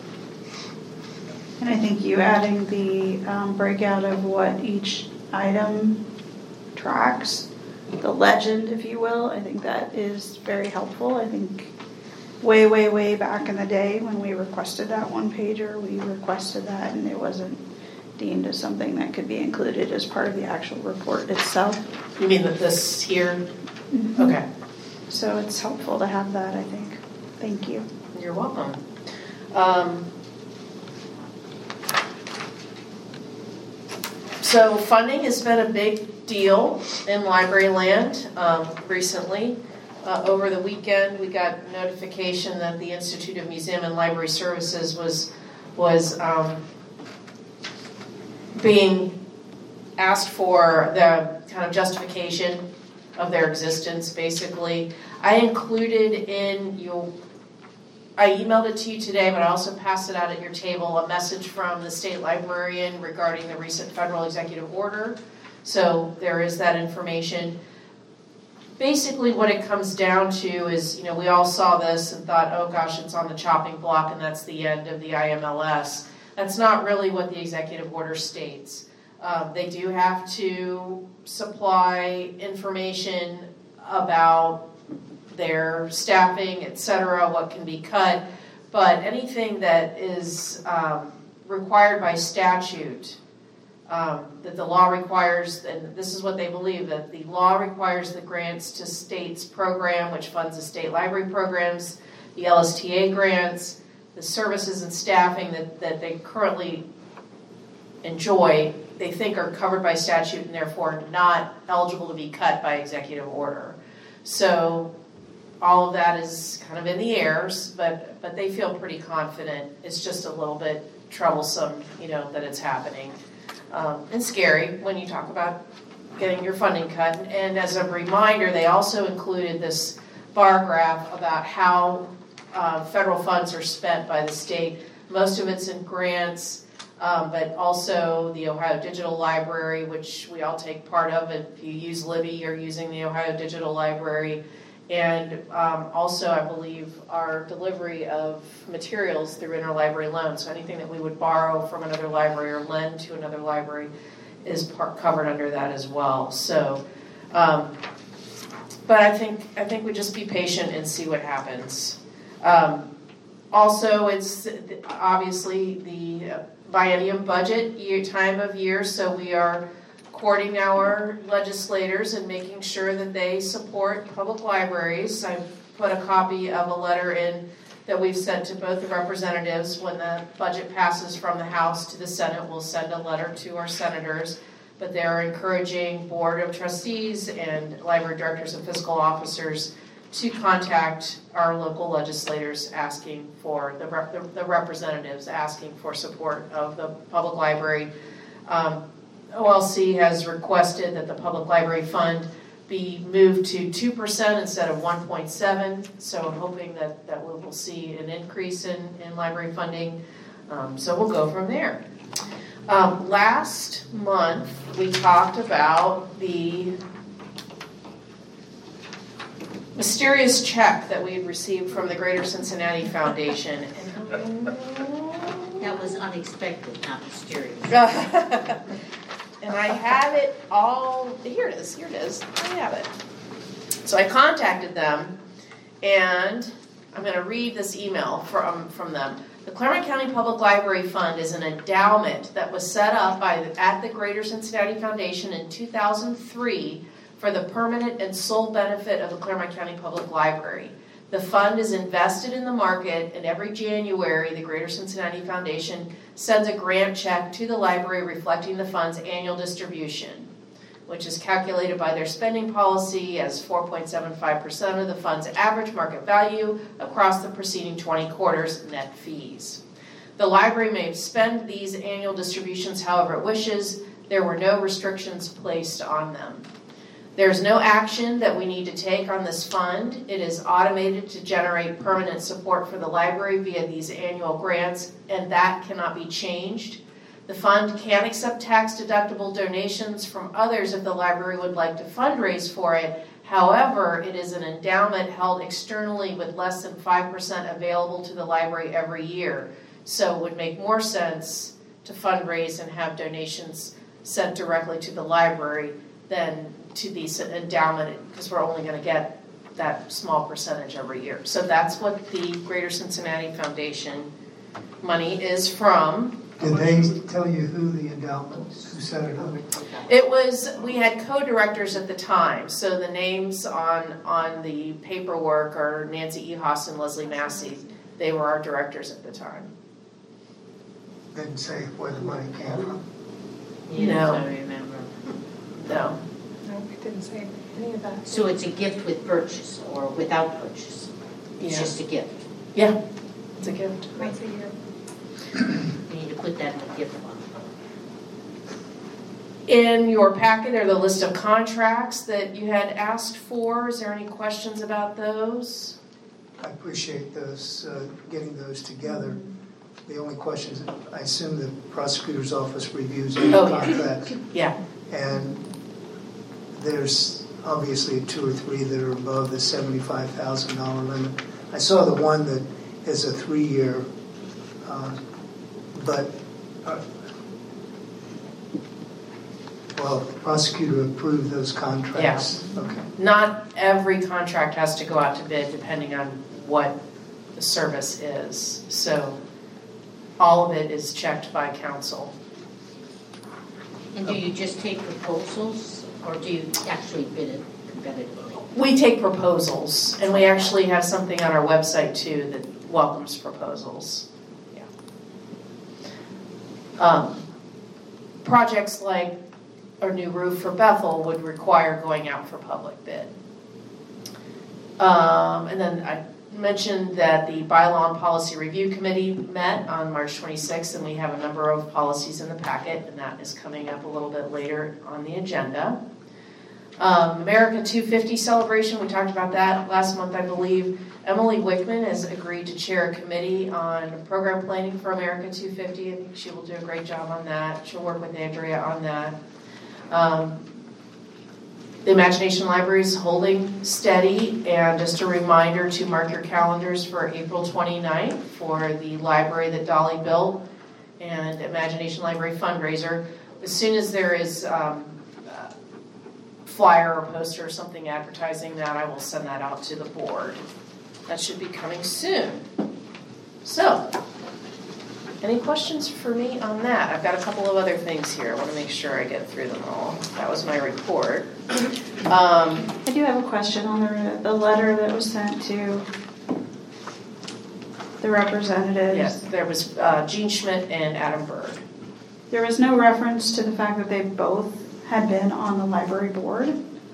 And I think you adding the breakout of what each item tracks, the legend, if you will, I think that is very helpful. I think way back in the day when we requested that one pager, we requested that and it wasn't deemed as something that could be included as part of the actual report itself. You mean that this here? Mm-hmm. Okay. So it's helpful to have that, I think. Thank you. You're welcome. So funding has been a big deal in library land recently. Over the weekend, we got notification that the Institute of Museum and Library Services was being asked for the kind of justification of their existence, basically. I included I emailed it to you today, but I also passed it out at your table, a message from the state librarian regarding the recent federal executive order. So there is that information. Basically what it comes down to is, we all saw this and thought, oh gosh, it's on the chopping block and that's the end of the IMLS. That's not really what the executive order states. They do have to supply information about their staffing, etc., what can be cut, but anything that is required by statute, that the law requires, and this is what they believe, that the law requires the grants to states program, which funds the state library programs, the LSTA grants, the services and staffing that they currently enjoy, they think are covered by statute and therefore not eligible to be cut by executive order. So all of that is kind of in the air, but they feel pretty confident. It's just a little bit troublesome, that it's happening. And scary when you talk about getting your funding cut. And as a reminder, they also included this bar graph about how federal funds are spent by the state. Most of it's in grants. but also the Ohio Digital Library, which we all take part of. If you use Libby, you're using the Ohio Digital Library. And also, I believe, our delivery of materials through interlibrary loan. So anything that we would borrow from another library or lend to another library is covered under that as well. So, but I think we just be patient and see what happens. Also, it's obviously the biennium budget time of year, so we are courting our legislators and making sure that they support public libraries. I put a copy of a letter in that we've sent to both the representatives. When the budget passes from the House to the Senate, we'll send a letter to our senators. But they're encouraging Board of Trustees and library directors and fiscal officers to contact our local legislators asking for, the representatives asking for support of the public library. OLC has requested that the public library fund be moved to 2% instead of 1.7%. So I'm hoping that we will see an increase in library funding. So we'll go from there. Last month we talked about the mysterious check that we had received from the Greater Cincinnati Foundation. That was unexpected, not mysterious. And I have it all, here it is, I have it. So I contacted them, and I'm going to read this email from them. The Claremont County Public Library Fund is an endowment that was set up at the Greater Cincinnati Foundation in 2003 for the permanent and sole benefit of the Claremont County Public Library. The fund is invested in the market, and every January, the Greater Cincinnati Foundation sends a grant check to the library reflecting the fund's annual distribution, which is calculated by their spending policy as 4.75% of the fund's average market value across the preceding 20 quarters net fees. The library may spend these annual distributions however it wishes. There were no restrictions placed on them. There's no action that we need to take on this fund. It is automated to generate permanent support for the library via these annual grants, and that cannot be changed. The fund can accept tax-deductible donations from others if the library would like to fundraise for it. However, it is an endowment held externally with less than 5% available to the library every year. So it would make more sense to fundraise and have donations sent directly to the library than to the endowment, because we're only going to get that small percentage every year. So that's what the Greater Cincinnati Foundation money is from. Did they tell you who the endowment, who set it up? It was, we had co-directors at the time, so the names on the paperwork are Nancy Ehas and Leslie Massey. They were our directors at the time. Didn't say where the money came from? Yes, I remember. No. No, it didn't say any of that. So it's a gift with purchase or without purchase? It's just a gift? Yeah, it's a gift. Once a year. You need to put that in the gift fund. In your packet are the list of contracts that you had asked for. Is there any questions about those? I appreciate those, getting those together. The only question is, I assume the prosecutor's office reviews any contracts. Yeah. And there's obviously 2 or 3 that are above the $75,000 limit. I saw the one that is a 3-year, but well, the prosecutor approved those contracts. Yeah. Okay. Not every contract has to go out to bid depending on what the service is. So all of it is checked by counsel. And do you just take proposals or do you actually bid it competitively? We take proposals, and we actually have something on our website too that welcomes proposals. Yeah. Projects like our new roof for Bethel would require going out for public bid. And then I mentioned that the Bylaw and Policy Review Committee met on March 26th, and we have a number of policies in the packet, and that is coming up a little bit later on the agenda. America 250 celebration, we talked about that last month, I believe. Emily Wickman has agreed to chair a committee on program planning for America 250. I think she will do a great job on that. She'll work with Andrea on that. The Imagination Library is holding steady, and just a reminder to mark your calendars for April 29th for the library that Dolly built and Imagination Library fundraiser. As soon as there is flyer or poster or something advertising that, I will send that out to the board. That should be coming soon. So, any questions for me on that? I've got a couple of other things here. I want to make sure I get through them all. That was my report. I do have a question on the letter that was sent to the representatives. Yes, there was Gene Schmidt and Adam Berg. There was no reference to the fact that they both had been on the library board,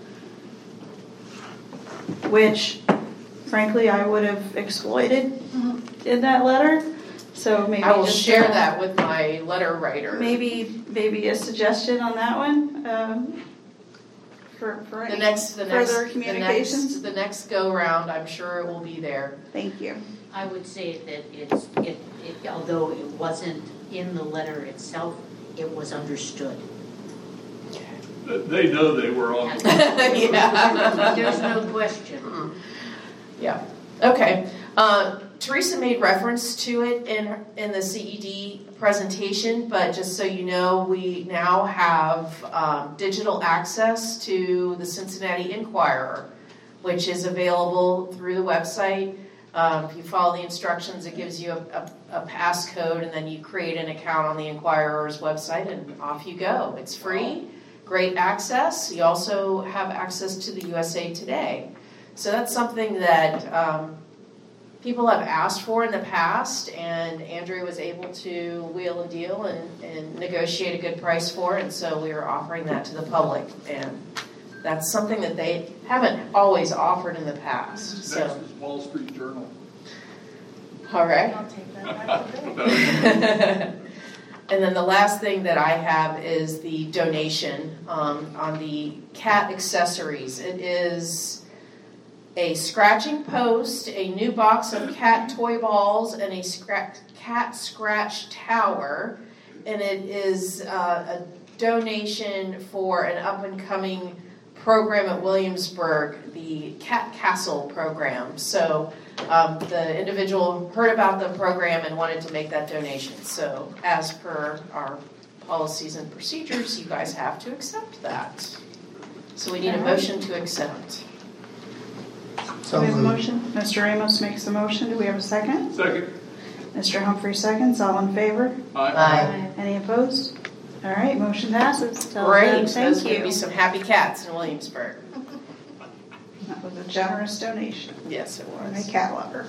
which, frankly, I would have exploited in that letter. So maybe I will share that with my letter writer. Maybe a suggestion on that one for any further communications. The next go round, I'm sure it will be there. Thank you. I would say that it although it wasn't in the letter itself, it was understood. They know they were on. Yeah. There's no question. Yeah. Okay. Teresa made reference to it in the CED presentation, but just so you know, we now have digital access to the Cincinnati Enquirer, which is available through the website. If you follow the instructions, it gives you a passcode, and then you create an account on the Enquirer's website, and off you go. It's free, great access. You also have access to the USA Today. So that's something that people have asked for in the past, and Andrea was able to wheel a deal and negotiate a good price for it, and so we are offering that to the public. And that's something that they haven't always offered in the past. So. Next is Wall Street Journal. All right. I'll take that. And then the last thing that I have is the donation on the cat accessories. It is a scratching post, a new box of cat toy balls, and a cat scratch tower. And it is a donation for an up-and-coming program at Williamsburg, the Cat Castle program. So the individual heard about the program and wanted to make that donation. So as per our policies and procedures, you guys have to accept that. So we need a motion to accept. So we have a motion. Mr. Ramos makes the motion. Do we have a second? Second. Mr. Humphrey seconds. All in favor? Aye. Any opposed? All right, motion passes. Great. Thank There's going to you. be some happy cats in Williamsburg. That was a generous donation. Yes, it I'm a was. cat lover.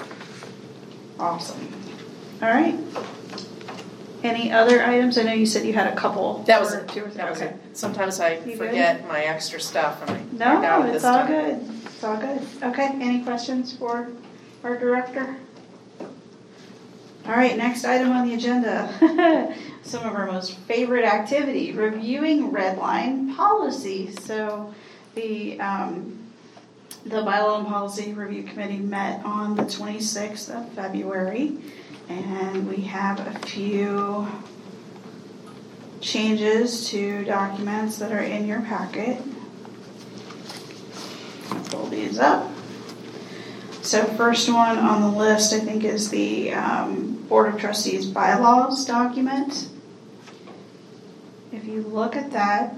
Awesome. All right. Any other items? I know you said you had a couple. That was or it. two or three. That was Okay. it. Sometimes I You forget my extra stuff, and I find out No, this it's all time. good. It's all good. Okay, any questions for our director? All right, next item on the agenda. Some of our most favorite activity, reviewing red line policy. So the Bylaw and Policy Review Committee met on the 26th of February, and we have a few changes to documents that are in your packet. I'll pull these up. So first one on the list, I think, is the Board of Trustees bylaws document. If you look at that,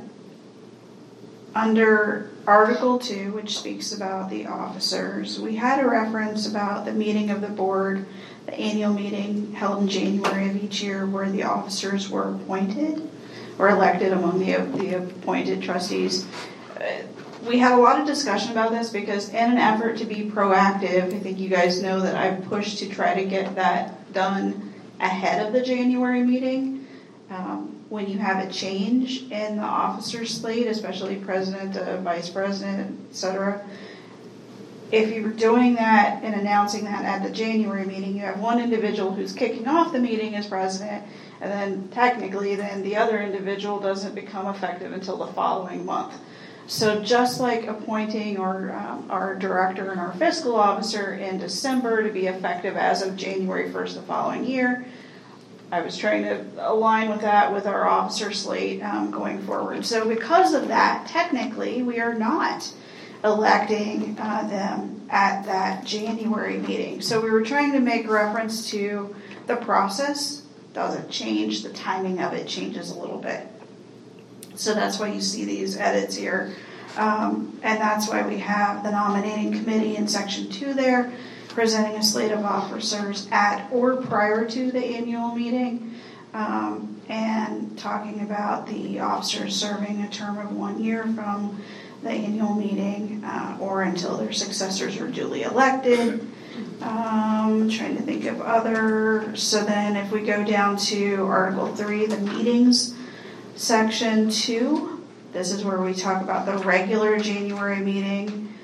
under Article 2, which speaks about the officers, we had a reference about the meeting of the board, the annual meeting held in January of each year, where the officers were appointed or elected among the appointed trustees. We had a lot of discussion about this because in an effort to be proactive, I think you guys know that I've pushed to try to get that done ahead of the January meeting. When you have a change in the officer slate, especially president, vice president, etc., if you're doing that and announcing that at the January meeting, you have one individual who's kicking off the meeting as president, and then technically then the other individual doesn't become effective until the following month. So just like appointing our director and our fiscal officer in December to be effective as of January 1st the following year, I was trying to align with that with our officer slate going forward. So because of that, technically, we are not electing them at that January meeting. So we were trying to make reference to the process. Doesn't change, the timing of it changes a little bit. So that's why you see these edits here. And that's why we have the nominating committee in section 2 there, presenting a slate of officers at or prior to the annual meeting, and talking about the officers serving a term of 1 year from the annual meeting or until their successors are duly elected. Trying to think of other. So then if we go down to Article 3, the meetings, section 2, this is where we talk about the regular January meeting.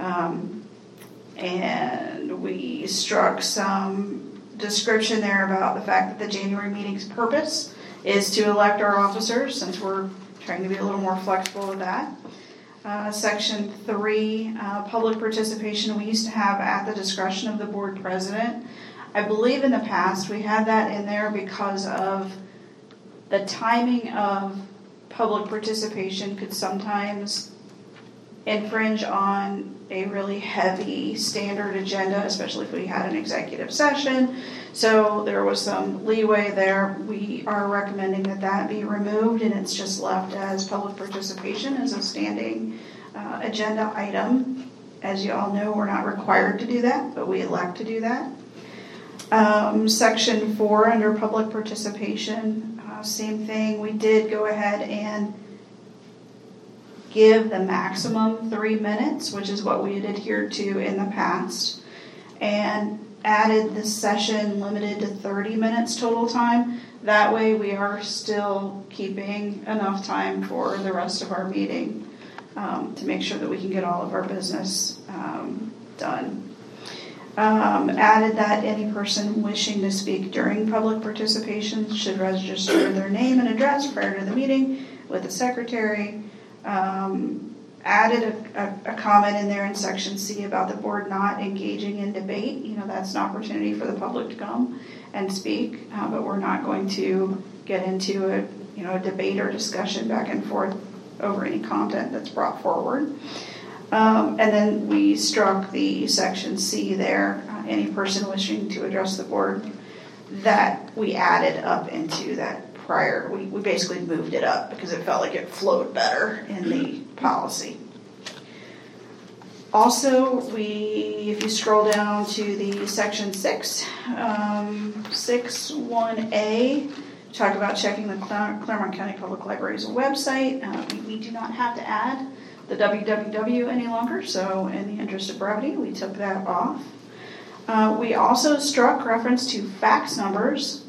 And we struck some description there about the fact that the January meeting's purpose is to elect our officers, since we're trying to be a little more flexible with that. Section 3, public participation, we used to have at the discretion of the board president. I believe in the past we had that in there because of the timing of public participation could sometimes infringe on a really heavy standard agenda, especially if we had an executive session. So there was some leeway there. We are recommending that that be removed, and it's just left as public participation as a standing agenda item. As you all know, we're not required to do that, but we elect to do that. Section 4 under public participation, same thing. We did go ahead and give the maximum 3 minutes, which is what we had adhered to in the past, and added the session limited to 30 minutes total time. That way we are still keeping enough time for the rest of our meeting to make sure that we can get all of our business done. Added that any person wishing to speak during public participation should register their name and address prior to the meeting with the secretary. Added a comment in there in section C about the board not engaging in debate. That's an opportunity for the public to come and speak, but we're not going to get into a debate or discussion back and forth over any content that's brought forward. And then we struck the section C there, any person wishing to address the board, that we added up into that prior. We basically moved it up because it felt like it flowed better in the policy. Also, if you scroll down to the section 6, 6.1a, talk about checking the Claremont County Public Library's website. We do not have to add the www any longer, so in the interest of brevity, we took that off. We also struck reference to fax numbers,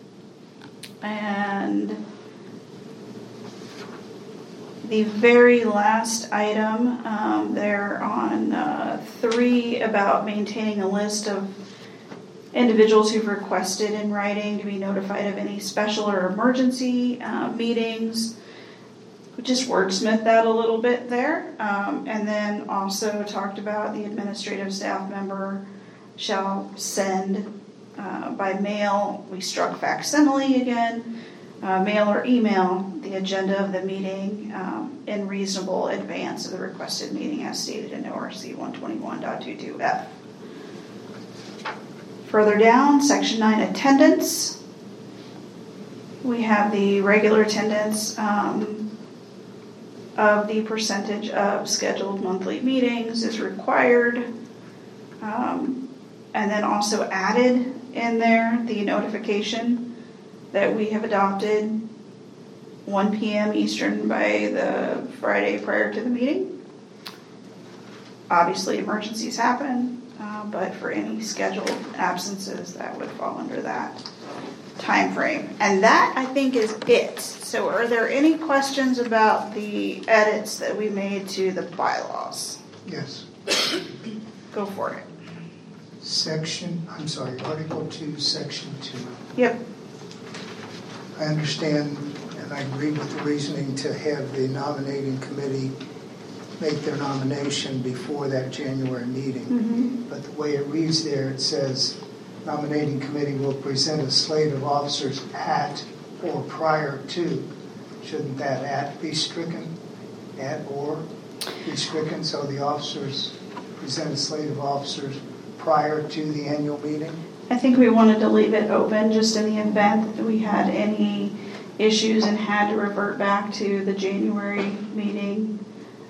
and the very last item there on 3 about maintaining a list of individuals who've requested in writing to be notified of any special or emergency meetings. We just wordsmithed that a little bit there. And then also talked about the administrative staff member shall send by mail. We struck facsimile again. Mail or email the agenda of the meeting in reasonable advance of the requested meeting as stated in ORC 121.22F. Further down, section 9, attendance. We have the regular attendance of the percentage of scheduled monthly meetings is required. And then also added in there the notification that we have adopted 1 p.m. Eastern by the Friday prior to the meeting. Obviously, emergencies happen, but for any scheduled absences, that would fall under that time frame. And that, I think, is it. So are there any questions about the edits that we made to the bylaws? Yes. Go for it. Article 2, Section 2. Yep. I understand and I agree with the reasoning to have the nominating committee make their nomination before that January meeting. But the way it reads there, it says, nominating committee will present a slate of officers at or prior to. Shouldn't that at be stricken? At or be stricken, so the officers present a slate of officers prior to the annual meeting? I think we wanted to leave it open just in the event that we had any issues and had to revert back to the January meeting.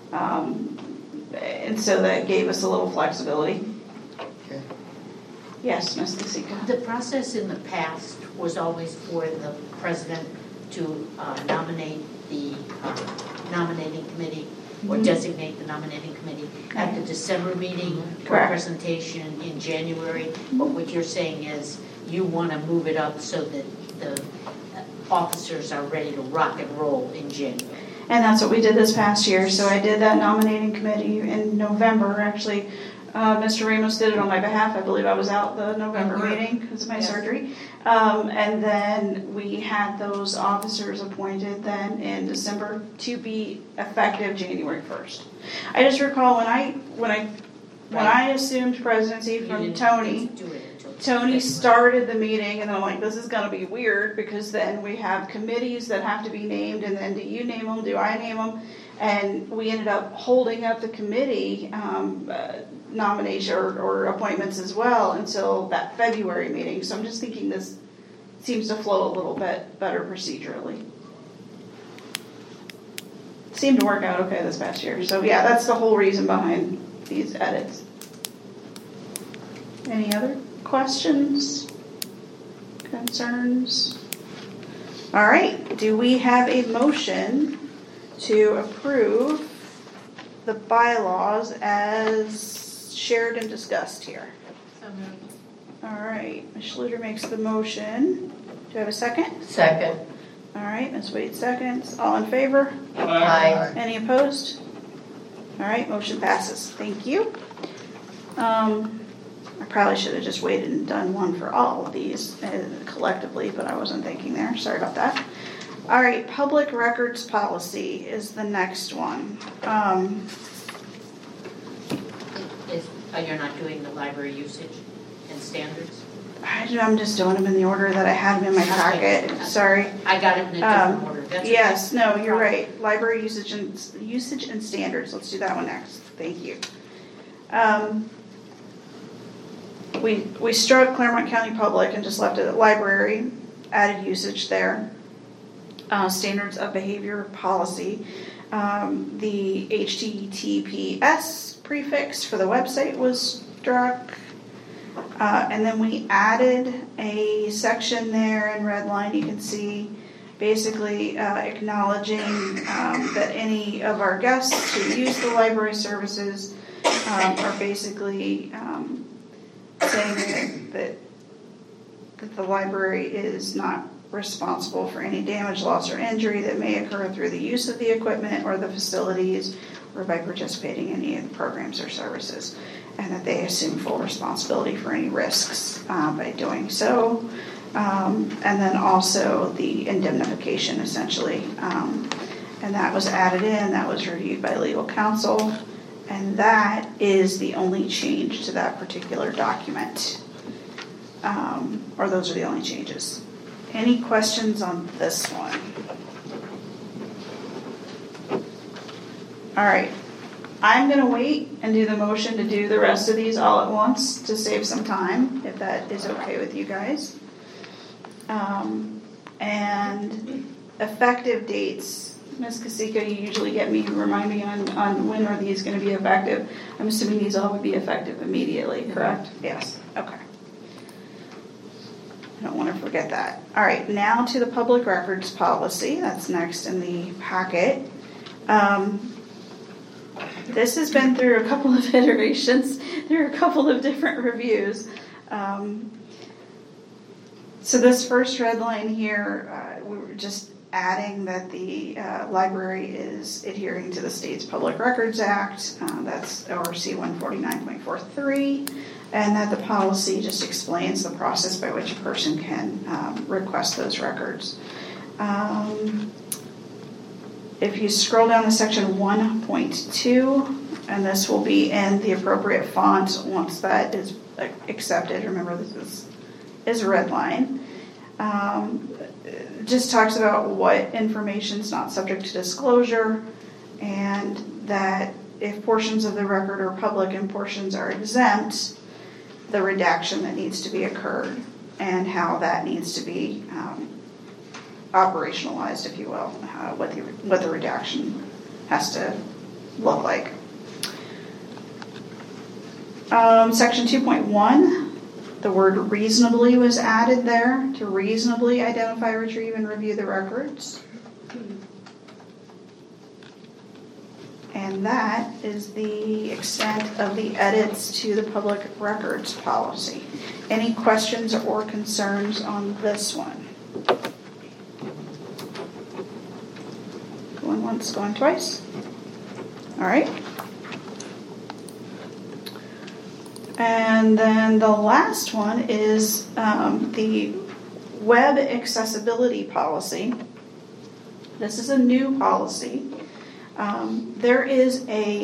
And so that gave us a little flexibility. Okay. Yes, Ms. Casika. The process in the past was always for the president to nominate the nominating committee or designate the nominating committee at the December meeting for Correct. presentation in January. But what you're saying is you want to move it up so that the officers are ready to rock and roll in January. And that's what we did this past year. So I did that nominating committee in November. Actually, Mr. Ramos did it on my behalf. I believe I was out the November meeting because of my surgery. And then we had those officers appointed then in December to be effective January 1st. I just recall when I assumed presidency from Tony. Tony started the meeting, and I'm like, this is going to be weird because then we have committees that have to be named, and then do you name them? Do I name them? And we ended up holding up the committee nomination or appointments as well until that February meeting. So I'm just thinking this seems to flow a little bit better procedurally. Seemed to work out okay this past year. So yeah, that's the whole reason behind these edits. Any other questions? Concerns? All right. Do we have a motion to approve the bylaws as shared and discussed here? So moved. All right. Ms. Schluter makes the motion. Do I have a second? Second. All right. Ms. Wade seconds. All in favor? Aye. Any opposed? All right. Motion passes. Thank you. I probably should have just waited and done one for all of these collectively, but I wasn't thinking there. Sorry about that. All right, public records policy is the next one. You're not doing the library usage and standards? I'm just doing them in the order that I had them in my packet. Okay. Sorry. I got it in a different order. That's Yes, no, you're right. Library usage and standards. Let's do that one next. Thank you. We struck Claremont County Public and just left it at library, added usage there. Standards of behavior policy. The HTTPS prefix for the website was struck. And then we added a section there in red line. You can see basically acknowledging that any of our guests who use the library services are basically saying that the library is not responsible for any damage, loss, or injury that may occur through the use of the equipment or the facilities or by participating in any of the programs or services, and that they assume full responsibility for any risks by doing so. And then also the indemnification, essentially. And that was added in, that was reviewed by legal counsel, and that is the only change to that particular document. Or those are the only changes. Any questions on this one? All right. I'm going to wait and do the motion to do the rest of these all at once to save some time, if that is okay with you guys. And effective dates. Ms. Casika, you usually get me to remind me on when are these going to be effective. I'm assuming these all would be effective immediately, correct? Mm-hmm. Yes. Okay. I don't want to forget that. All right, now to the public records policy. That's next in the packet. This has been through a couple of iterations. There are a couple of different reviews. So this first red line here, we were just adding that the library is adhering to the state's Public Records Act. That's ORC 149.43. And that the policy just explains the process by which a person can request those records. If you scroll down to section 1.2, and this will be in the appropriate font once that is accepted. Remember, this is a red line. Just talks about what information is not subject to disclosure, and that if portions of the record are public and portions are exempt, the redaction that needs to be occurred and how that needs to be operationalized, if you will, what the redaction has to look like. Section 2.1, the word reasonably was added there to reasonably identify, retrieve, and review the records. And that is the extent of the edits to the public records policy. Any questions or concerns on this one? Going once, going twice. All right. And then the last one is the web accessibility policy. This is a new policy. There is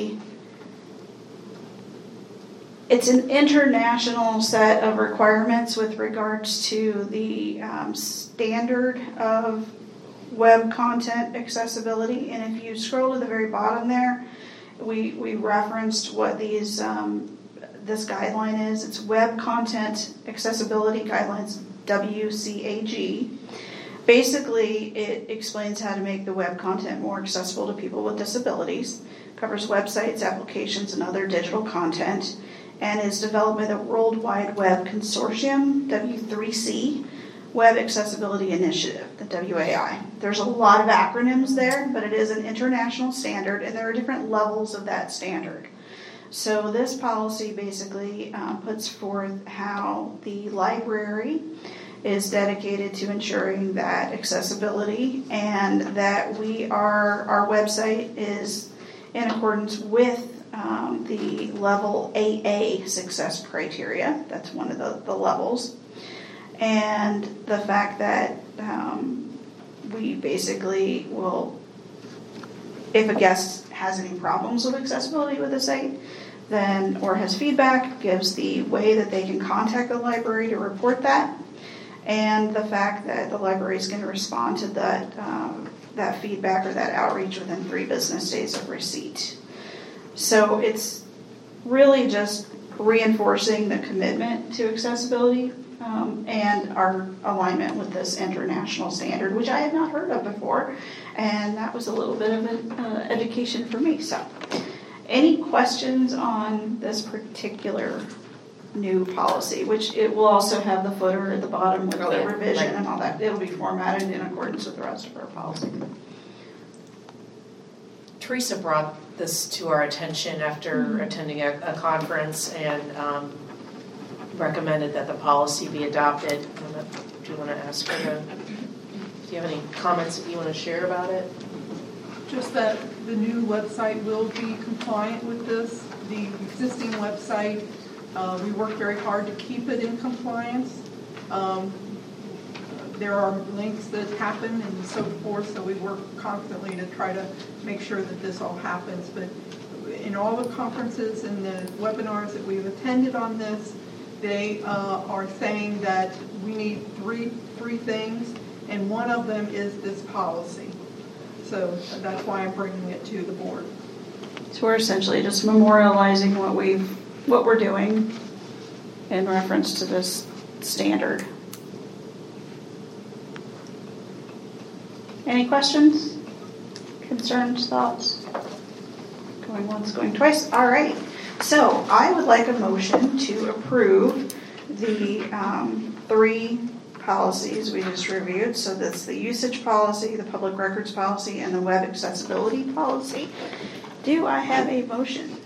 it's an international set of requirements with regards to the standard of web content accessibility. And if you scroll to the very bottom there, we referenced what these this guideline is. It's Web Content Accessibility Guidelines, WCAG. Basically, it explains how to make the web content more accessible to people with disabilities, covers websites, applications, and other digital content, and is developed by the World Wide Web Consortium, W3C, Web Accessibility Initiative, the WAI. There's a lot of acronyms there, but it is an international standard, and there are different levels of that standard. So this policy basically puts forth how the library is dedicated to ensuring that accessibility and that our website is in accordance with the level AA success criteria. That's one of the levels. And the fact that we basically will, if a guest has any problems with accessibility with the site, then or has feedback, gives the way that they can contact the library to report that, and the fact that the library is going to respond to that feedback or that outreach within 3 business days of receipt. So it's really just reinforcing the commitment to accessibility and our alignment with this international standard, which I had not heard of before, and that was a little bit of an education for me. So, any questions on this particular new policy, which it will also have the footer at the bottom with the revision and all that. It'll be formatted in accordance with the rest of our policy. Teresa brought this to our attention after attending a conference and recommended that the policy be adopted. Do you want to ask her do you have any comments that you want to share about it? Just that the new website will be compliant with this. The existing website, we worked very hard to keep it in compliance. There are links that happen and so forth, so we work constantly to try to make sure that this all happens. But in all the conferences and the webinars that we've attended on this, they are saying that we need three things, and one of them is this policy. So that's why I'm bringing it to the board. So we're essentially just memorializing what we're doing in reference to this standard. Any questions, concerns, thoughts? Going once, going twice. All right. So I would like a motion to approve the 3 policies we just reviewed. So that's the usage policy, the public records policy, and the web accessibility policy. Do I have a motion?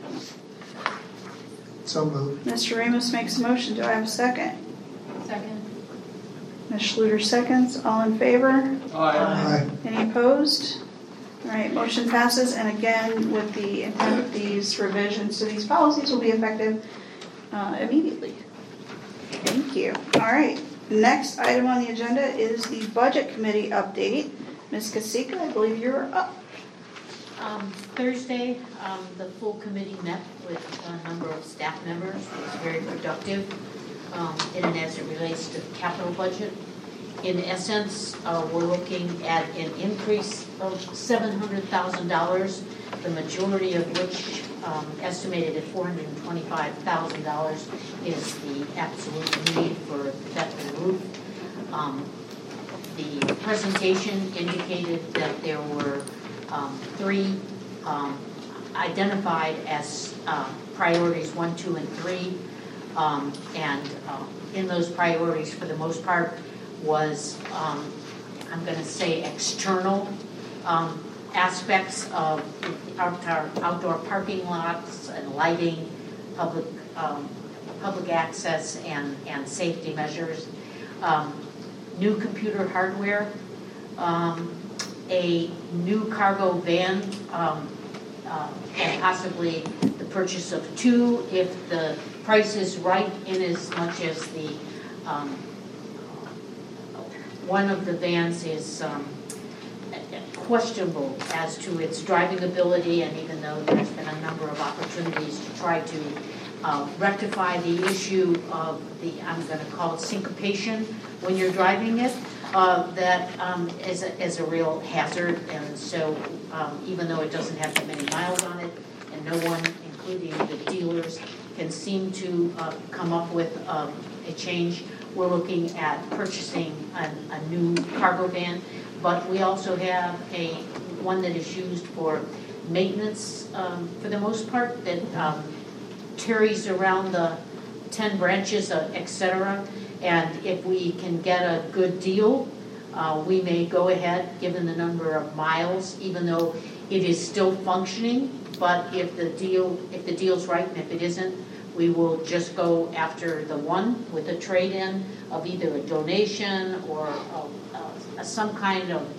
So moved. Mr. Ramos makes a motion. Do I have a second? Second. Ms. Schluter seconds. All in favor? Aye. Any opposed? All right, motion passes. And again, with the intent of these revisions to these policies will be effective immediately. Thank you. All right, next item on the agenda is the budget committee update. Ms. Kasika, I believe you're up. Thursday, the full committee met with a number of staff members. It was very productive, as it relates to the capital budget. In essence, we're looking at an increase of $700,000, the majority of which, estimated at $425,000, is the absolute need for the roof. The presentation indicated that there were three identified as priorities 1, 2, and 3, in those priorities, for the most part, was I'm going to say external aspects of outdoor parking lots and lighting, public access and safety measures, new computer hardware, a new cargo van, and possibly the purchase of 2 if the price is right, in as much as the one of the vans is questionable as to its driving ability, and even though there's been a number of opportunities to try to rectify the issue of the, I'm going to call it syncopation when you're driving it, that is a real hazard. And so even though it doesn't have that many miles on it, and no one, including the dealers, can seem to come up with a change, we're looking at purchasing a new cargo van. But we also have one that is used for maintenance for the most part, that carries around the 10 branches, etc. And if we can get a good deal, we may go ahead, given the number of miles, even though it is still functioning. But if the deal's right, and if it isn't, we will just go after the one with a trade-in of either a donation or some kind of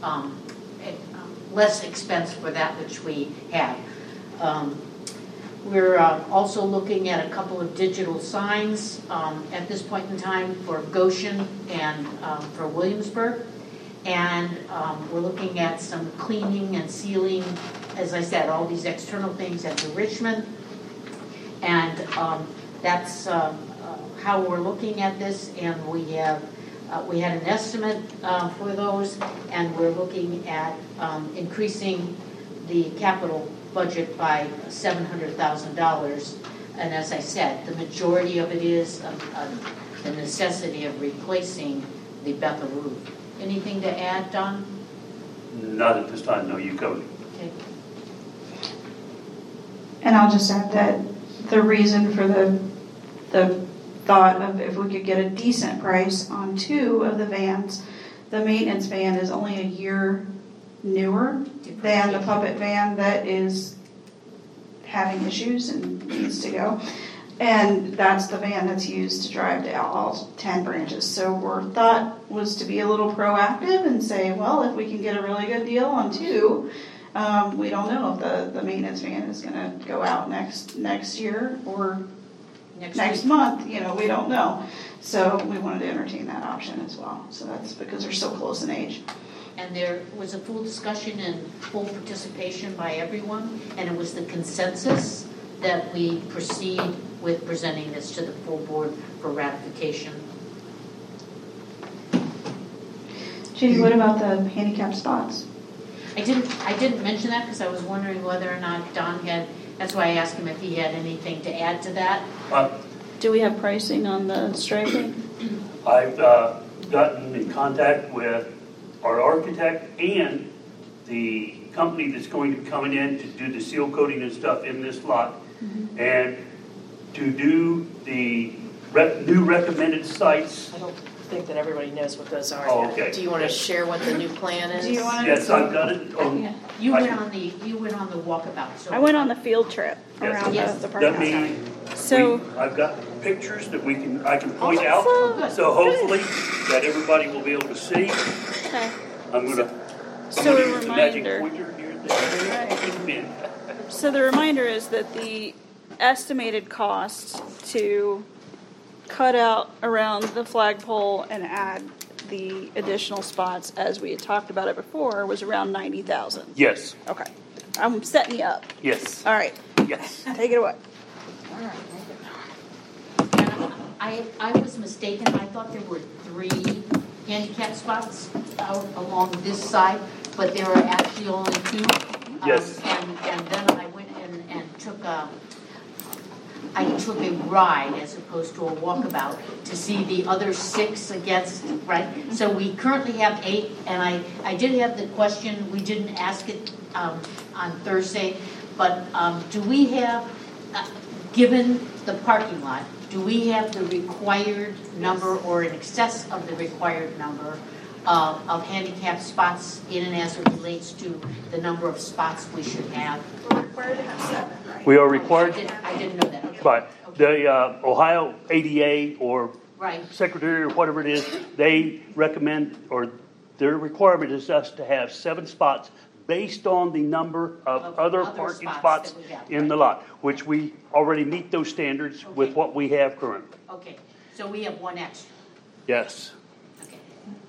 less expense for that which we have. We're also looking at a couple of digital signs at this point in time for Goshen and for Williamsburg. And we're looking at some cleaning and sealing, as I said, all these external things at the Richmond. And that's how we're looking at this. And we had an estimate for those, and we're looking at increasing the capital budget by $700,000. And as I said, the majority of it is the necessity of replacing the Bethel roof. Anything to add, Don? Not at this time. No, you covered it. Okay. And I'll just add that the reason for the thought of if we could get a decent price on 2 of the vans, the maintenance van is only a year newer than the puppet van that is having issues and needs to go. And that's the van that's used to drive to all 10 branches. So our thought was to be a little proactive and say, well, if we can get a really good deal on 2, we don't know if the maintenance van is going to go out next year or next month. We don't know. So we wanted to entertain that option as well. So that's because they're so close in age. And there was a full discussion and full participation by everyone, and it was the consensus that we proceed with presenting this to the full board for ratification. Judy, what about the handicap spots? I didn't mention that because I was wondering whether or not Don had, that's why I asked him if he had anything to add to that. Do we have pricing on the striping? I've gotten in contact with our architect and the company that's going to be coming in to do the seal coating and stuff in this lot, and to do the new recommended sites. I don't think that everybody knows what those are. Oh, okay. Do you want to share what the new plan is? Do you want to? Yes, I've got it. You went on the walkabout. So I went on the field trip around the park house. So I've got pictures that I can point out. So hopefully that everybody will be able to see. Okay. I'm going to So a use the magic reminder. pointer here. Right. So the reminder is that the estimated cost to cut out around the flagpole and add the additional spots, as we had talked about it before, was around $90,000. Yes. Okay. I'm setting you up. Yes. All right, Yes. take it away. I was mistaken, I thought there were 3 handicap spots out along this side, but there are actually only 2. Yes. And then I went in and took a ride as opposed to a walkabout to see the other 6 against, right? So we currently have 8, and I did have the question, we didn't ask it on Thursday, but do we have, given the parking lot, do we have the required number or in excess of the required number of handicap spots in and as it relates to the number of spots we should have? We're required to have 7, right? We are required, I didn't know that. Okay. but the Ohio ADA or Right. Secretary or whatever it is, they recommend, or their requirement is us to have 7 spots based on the number of other parking spots that we have, in the lot, which we already meet those standards with what we have currently. Okay, so we have 1 extra. Yes. Okay.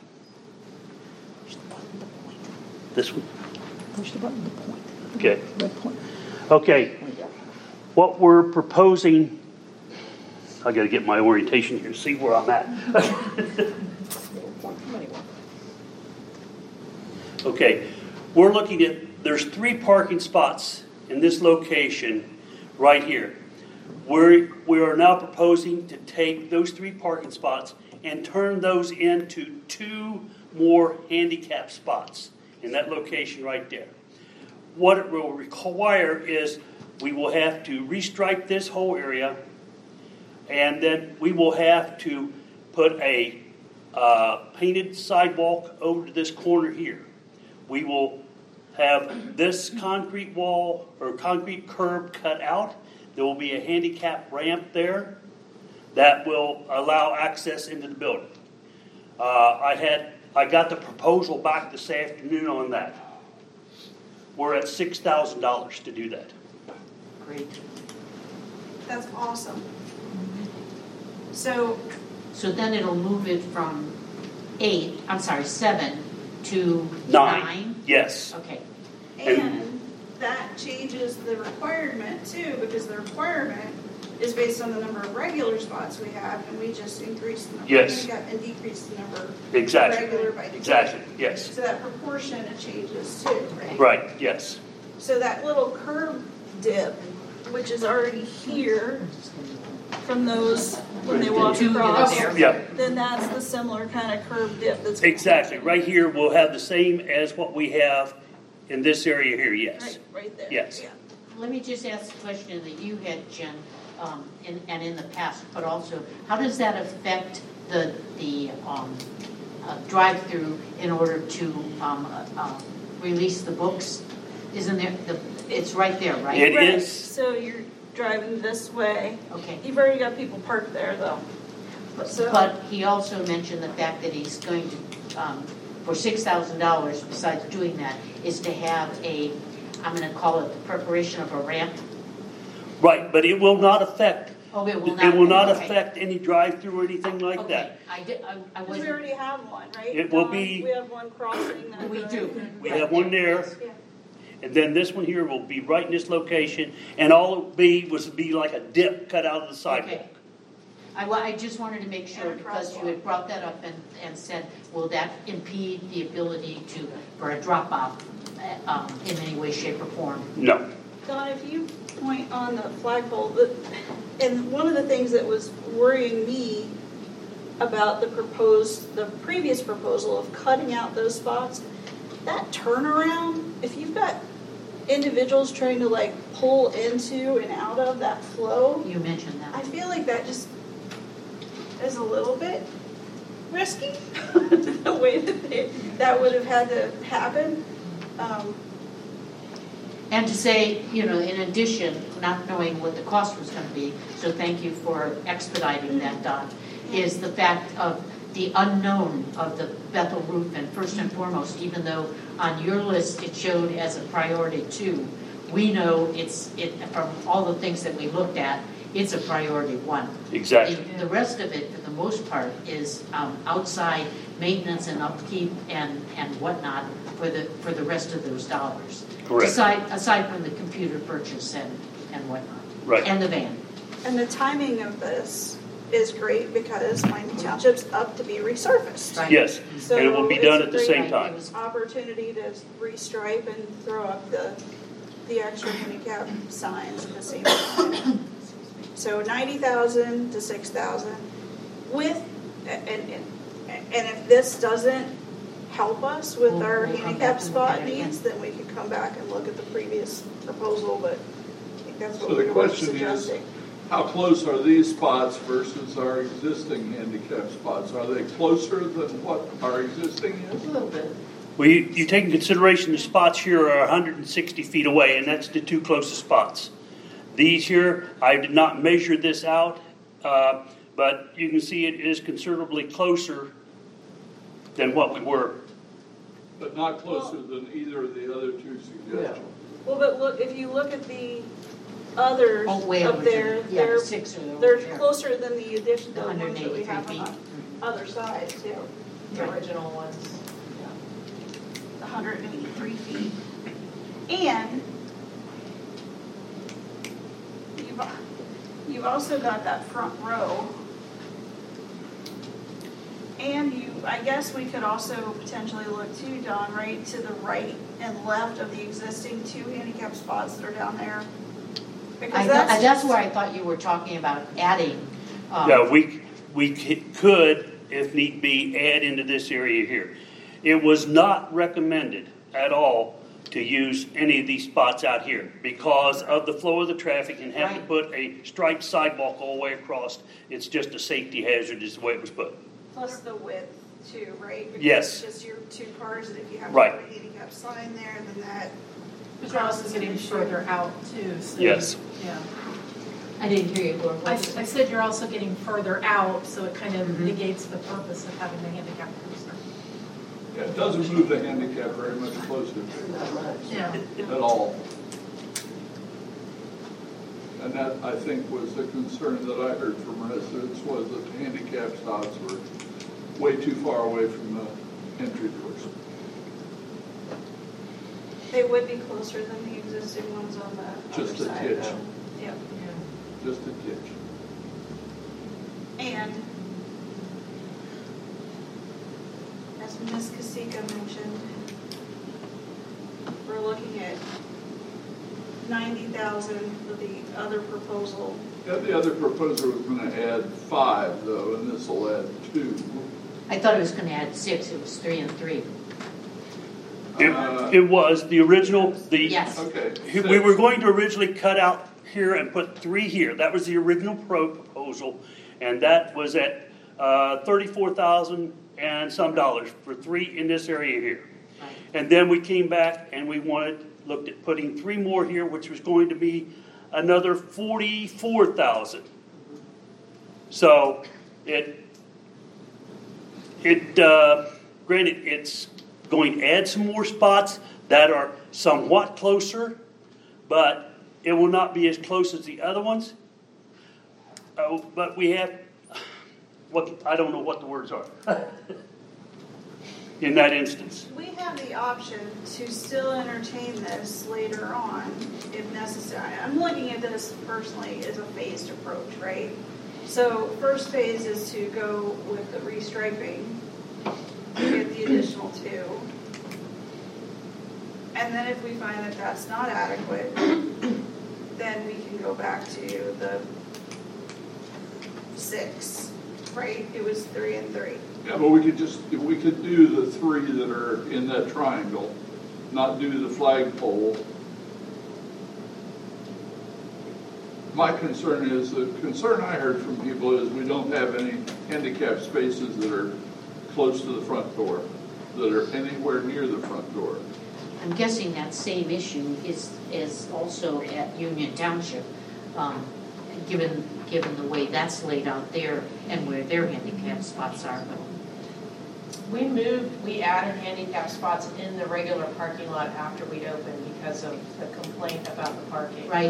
This one. Push the button to point. Okay. Red point. Okay. What we're proposing, I got to get my orientation here, see where I'm at. Okay. We're looking at, there's 3 parking spots in this location right here. We are now proposing to take those 3 parking spots and turn those into 2 more handicap spots in that location right there. What it will require is we will have to restripe this whole area, and then we will have to put a painted sidewalk over to this corner here. We will have this concrete wall or concrete curb cut out. There will be a handicap ramp there that will allow access into the building. I got the proposal back this afternoon on that. We're at $6,000 to do that. Great. That's awesome. So then it'll move it from 7 to 9. Yes. Okay. and that changes the requirement too, because the requirement is based on the number of regular spots we have, and we just increased the number Yes. of handicap and decreased the number Exactly. of regular by default. Exactly. Yes. So that proportion it changes too, right? Right. Yes. So that little curb dip, which is already here from those when they walk two across, there. Yep. then that's the similar kind of curb dip that's Exactly. Right here, we'll have the same as what we have in this area here. Yes. right there. Yes. Yeah. Let me just ask a question that you had, Jen, and in the past, but also, how does that affect the drive-through in order to release the books? Isn't there, it's right there, right? It Right. is. So you're driving this way. Okay. You've already got people parked there though. So But he also mentioned the fact that he's going to, for $6,000, besides doing that, is to have I'm going to call it the preparation of a ramp. Right, but it will not affect. Oh, it will not. It will not okay. affect any drive-through or anything like Okay. that. I because we wasn't. already have one, right? It will Dawn? be- We have one crossing that. We do. We have one there, Yeah. and then this one here will be right in this location, and all it would be like a dip cut out of the sidewalk. Okay. I just wanted to make sure, And a because you crosswalk. had brought that up and said, will that impede the ability for a drop-off in any way, shape, or form? No. Don, if you point on the flagpole, and one of the things that was worrying me about the previous proposal of cutting out those spots, that turnaround, if you've got individuals trying to like pull into and out of that flow, You mentioned I that. feel like that just is a little bit risky, the way that would have had to happen. And to say, in addition, not knowing what the cost was going to be, so thank you for expediting that, Don, is the fact of the unknown of the Bethel roof. And first and foremost, even though on your list it showed as a priority 2, we know from all the things that we looked at, it's a priority 1. Exactly. The rest of it, for the most part, is outside maintenance and upkeep and whatnot for the rest of those dollars. Correct. Aside from the computer purchase and whatnot. Right. And the van. And the timing of this is great because Miami Township's up to be resurfaced. Right. Yes, So and it will be done it's at the a same great time. opportunity to restripe and throw up the extra handicap signs at the same time. So 90,000 to 6,000 with, and if this doesn't help us with our We'll come handicap back and look spot at it again. needs, then we can come back and look at the previous proposal, but I think that's what So the we were question is, suggesting. how close are these spots versus our existing handicap spots? Are they closer than what our existing is? A little bit. Well, you take in consideration the spots here are 160 feet away, and that's the two closest spots. These here, I did not measure this out, but you can see it is considerably closer than what we were. But not closer than either of the other two suggestions. Well, but look, if you look at the others Oh, way up over there, to, yeah, they're, 6 or over they're there. closer than the addition, the ones that we 183 have on feet. the other side too. The original ones. 183 feet. And you've also got that front row. And I guess we could also potentially look too, Don, right to the right and left of the existing 2 handicap spots that are down there. Because That's where I thought you were talking about adding. Yeah, we could, if need be, add into this area here. It was not recommended at all to use any of these spots out here because of the flow of the traffic and have to put a striped sidewalk all the way across. It's just a safety hazard is the way it was put. plus the width too, right? Because Yes. it's just your 2 cars, and if you have to Right. put a handicap sign there, then that. But you're also getting further out too, so. Yes. Yeah. I didn't hear you, Laura. I said you're also getting further out, so it kind of Mm-hmm. negates the purpose of having the handicap cruiser. Yeah, it doesn't move the handicap very much closer Yeah. at all. And that, I think, was the concern that I heard from residents, was that the handicap stops were way too far away from the entry doors. They would be closer than the existing ones on the Just other a side, titch. though. Yep. Just a ditch. And as Ms. Casika mentioned, we're looking at 90,000 for the other proposal. Yeah, the other proposer was going to add 5, though, and this will add 2. I thought it was going to add 6. It was 3 and 3. It was the original, Yes. Okay. we were going to originally cut out here and put 3 here. That was the original proposal, and that was at $34,000 and some dollars for 3 in this area here. Right. And then we came back and we looked at putting 3 more here, which was going to be another $44,000. So granted, it's going to add some more spots that are somewhat closer, but it will not be as close as the other ones. But we have I don't know what the words are in that instance. We have the option to still entertain this later on if necessary. I'm looking at this personally as a phased approach, right? So first phase is to go with the restriping, get the additional 2. And then if we find that that's not adequate, then we can go back to the 6, right? It was 3 and 3. Yeah, but we could do the 3 that are in that triangle, not do the flagpole. My concern is, the concern I heard from people is we don't have any handicap spaces that are close to the front door, that are anywhere near the front door. I'm guessing that same issue is also at Union Township, given the way that's laid out there and where their handicap spots are. But We added handicap spots in the regular parking lot after we'd opened because of the complaint about the parking. right,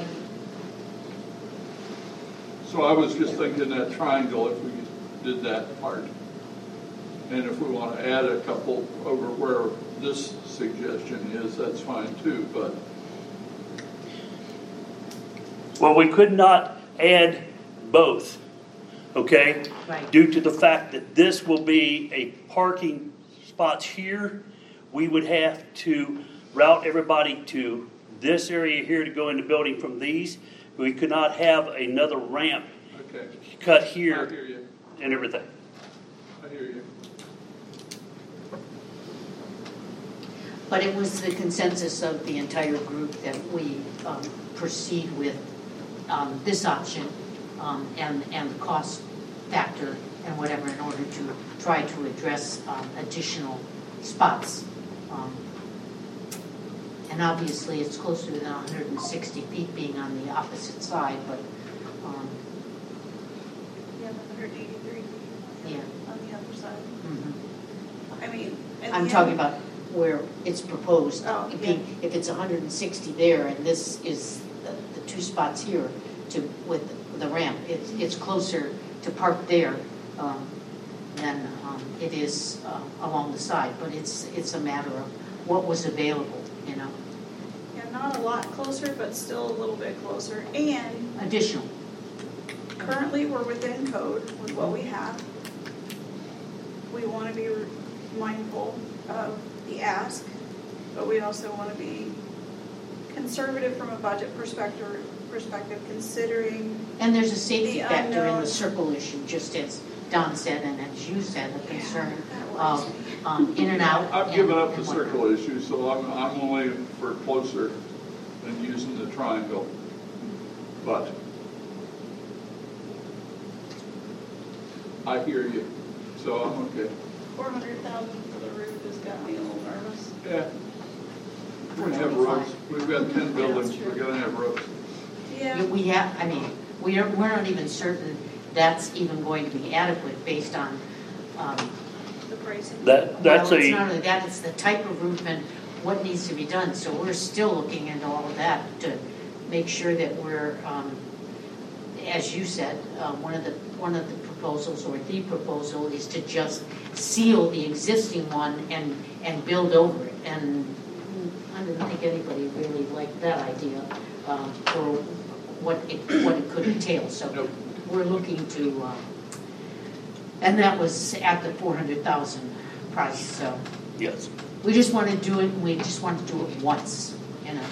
So I was just thinking that triangle, if we did that part. And if we want to add a couple over where this suggestion is, that's fine too, but Well, we could not add both, okay? Right. Due to the fact that this will be a parking spots here, we would have to route everybody to this area here to go in the building from these. We could not have another ramp okay. cut I here hear you. and everything. I hear you. But it was the consensus of the entire group that we proceed with this option and the cost factor and whatever in order to try to address additional spots. And obviously, it's closer than 160 feet being on the opposite side, but Yeah, 183 feet yeah. on the other side. Mhm. I mean, at I'm the talking end- about where it's proposed. Oh, If it's 160 there and this is the two spots here with the ramp, it's closer to park there than it is along the side. But it's a matter of what was available, you know. Yeah, not a lot closer, but still a little bit closer. And Additional. currently, we're within code with what we have. We want to be mindful of the ask, but we also want to be conservative from a budget perspective, considering And there's a safety the factor in unknown. the circle issue, just as Don said and as you said, the concern that of worries in and out. I've and- given up the and whatnot. circle issue, so I'm only for closer than using the triangle. But I hear you, so I'm okay. 400,000 for the roof has got me a little nervous. Yeah. We're gonna have roads. We've got 10 buildings, true. we're gonna have roads. Yeah. We have, I mean, we're not even certain that's even going to be adequate based on, The pricing. That's well, it's not a, only that, it's the type of roof and what needs to be done. So we're still looking into all of that to make sure that we're, as you said, one of the proposals or the proposal is to just seal the existing one and build over it. And I didn't think anybody really liked that idea for what it could entail. So Nope. we're looking to, and that was at the 400,000 price. So yes. we just want to do it. And we just want to do it once, you know.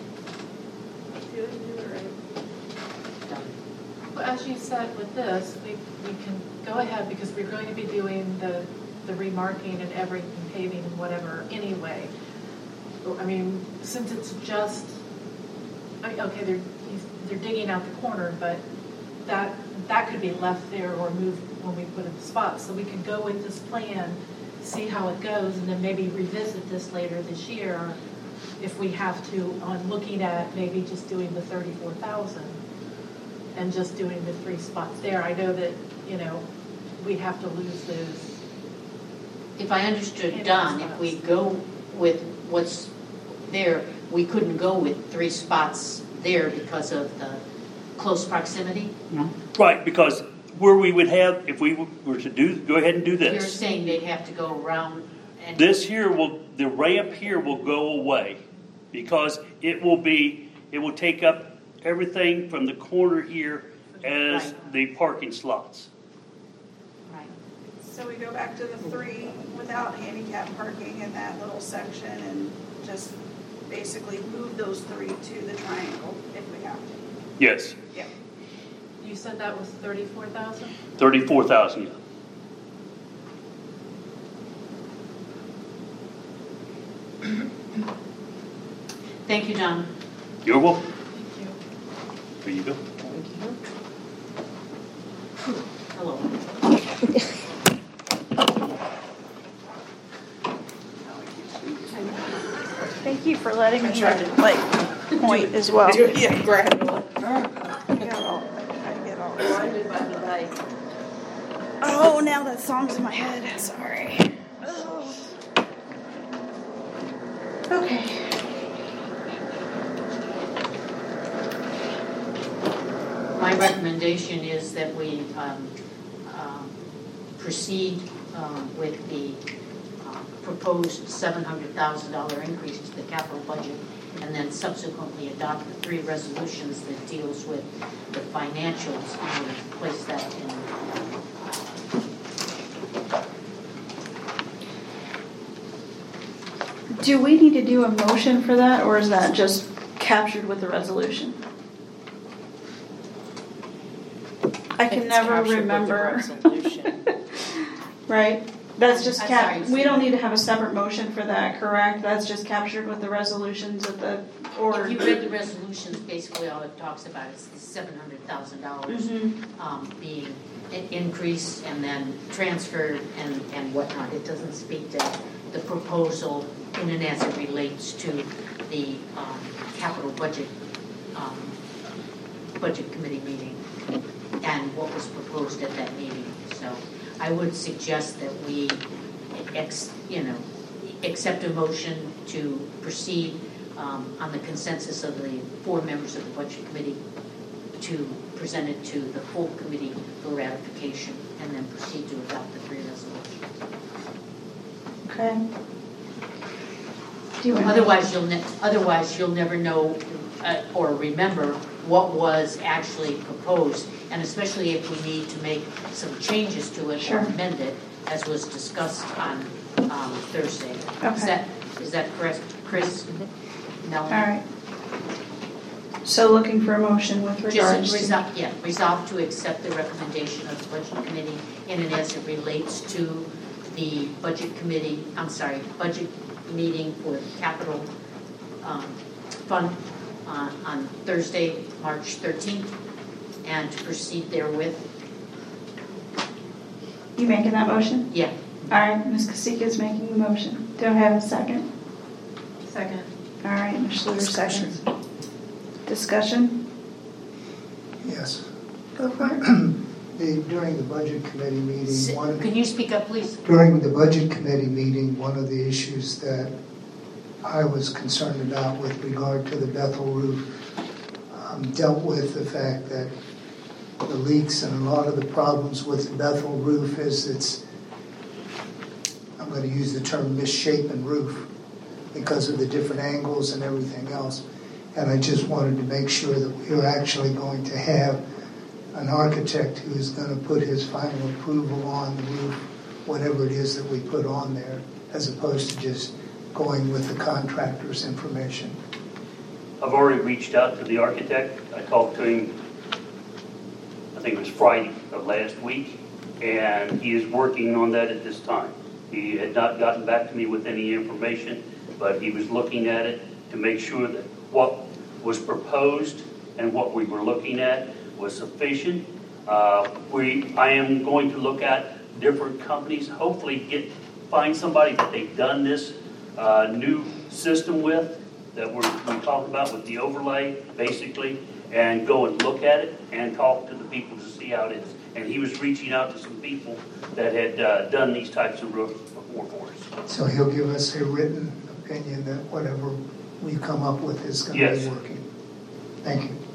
Do it right. Done. Well, as you said with this, we can go ahead because we're going to be doing the remarking and everything, paving and whatever anyway. I mean, since it's just, okay, they're digging out the corner, but that could be left there or moved when we put in the spots. So we can go with this plan, see how it goes, and then maybe revisit this later this year if we have to, on looking at maybe just doing the 34,000 and just doing the 3 spots there. I know that, you know, we'd have to lose those. If I understood Don, if we go with what's there, we couldn't go with 3 spots there because of the close proximity? Right, because where we would have, if we were to go ahead and do You're this, saying they'd have to go around and... this here the ramp here will go away because it will take up everything from the corner here as Right. the parking slots. Right. So we go back to the 3 without handicap parking in that little section and just basically move those 3 to the triangle if we have to. Yes, Yeah. You said that was 34,000? 34,000. Thank you, Don. You're welcome. Thank you. There you go. Hello. Thank you for letting me point as well. Yeah, grab it. I get all excited. Oh, now that song's in my head. Sorry. Ugh. Okay. My recommendation is that we proceed with the proposed $700,000 increase to the capital budget, and then subsequently adopt the 3 resolutions that deals with the financials in order to place that in. Do we need to do a motion for that, or is that just captured with the resolution? I can never remember. Right? That's just we don't need to have a separate motion for that, correct? That's just captured with the resolutions of the order. If you read the resolutions, basically all it talks about is the $700,000 being increased and then transferred and whatnot. It doesn't speak to the proposal in and as it relates to the capital budget committee meeting and what was proposed at that meeting. So I would suggest that we accept a motion to proceed on the consensus of the 4 members of the budget committee to present it to the full committee for ratification and then proceed to adopt the 3 resolutions. Okay. Otherwise, you'll never know or remember what was actually proposed, and especially if we need to make some changes to it or amend it, as was discussed on Thursday. Okay. Is that correct, Chris? No. All right. So looking for a motion with regards resolve to accept the recommendation of the budget committee in and as it relates to the budget meeting for the capital fund on Thursday, March 13th, and to proceed therewith. You making that motion? Yeah. All right, Ms. Kasika is making the motion. Do I have a second? Second. All right, Ms. Schluter seconds. Discussion? Yes. Go for it. During the budget committee meeting, Can you speak up, please? During the budget committee meeting, one of the issues that I was concerned about with regard to the Bethel roof dealt with the fact that the leaks and a lot of the problems with the Bethel roof is I'm going to use the term misshapen roof because of the different angles and everything else. And I just wanted to make sure that we were actually going to have an architect who is going to put his final approval on the roof, whatever it is that we put on there, as opposed to just going with the contractor's information. I've already reached out to the architect. I talked to him, I think it was Friday of last week, and he is working on that at this time. He had not gotten back to me with any information, but he was looking at it to make sure that what was proposed and what we were looking at was sufficient. I am going to look at different companies, hopefully find somebody that they've done this new system with, that we talked about with the overlay, basically, and go and look at it and talk to the people to see how it is. And he was reaching out to some people that had done these types of roofs before for us. So he'll give us a written opinion that whatever we come up with is going to be working. Thank you.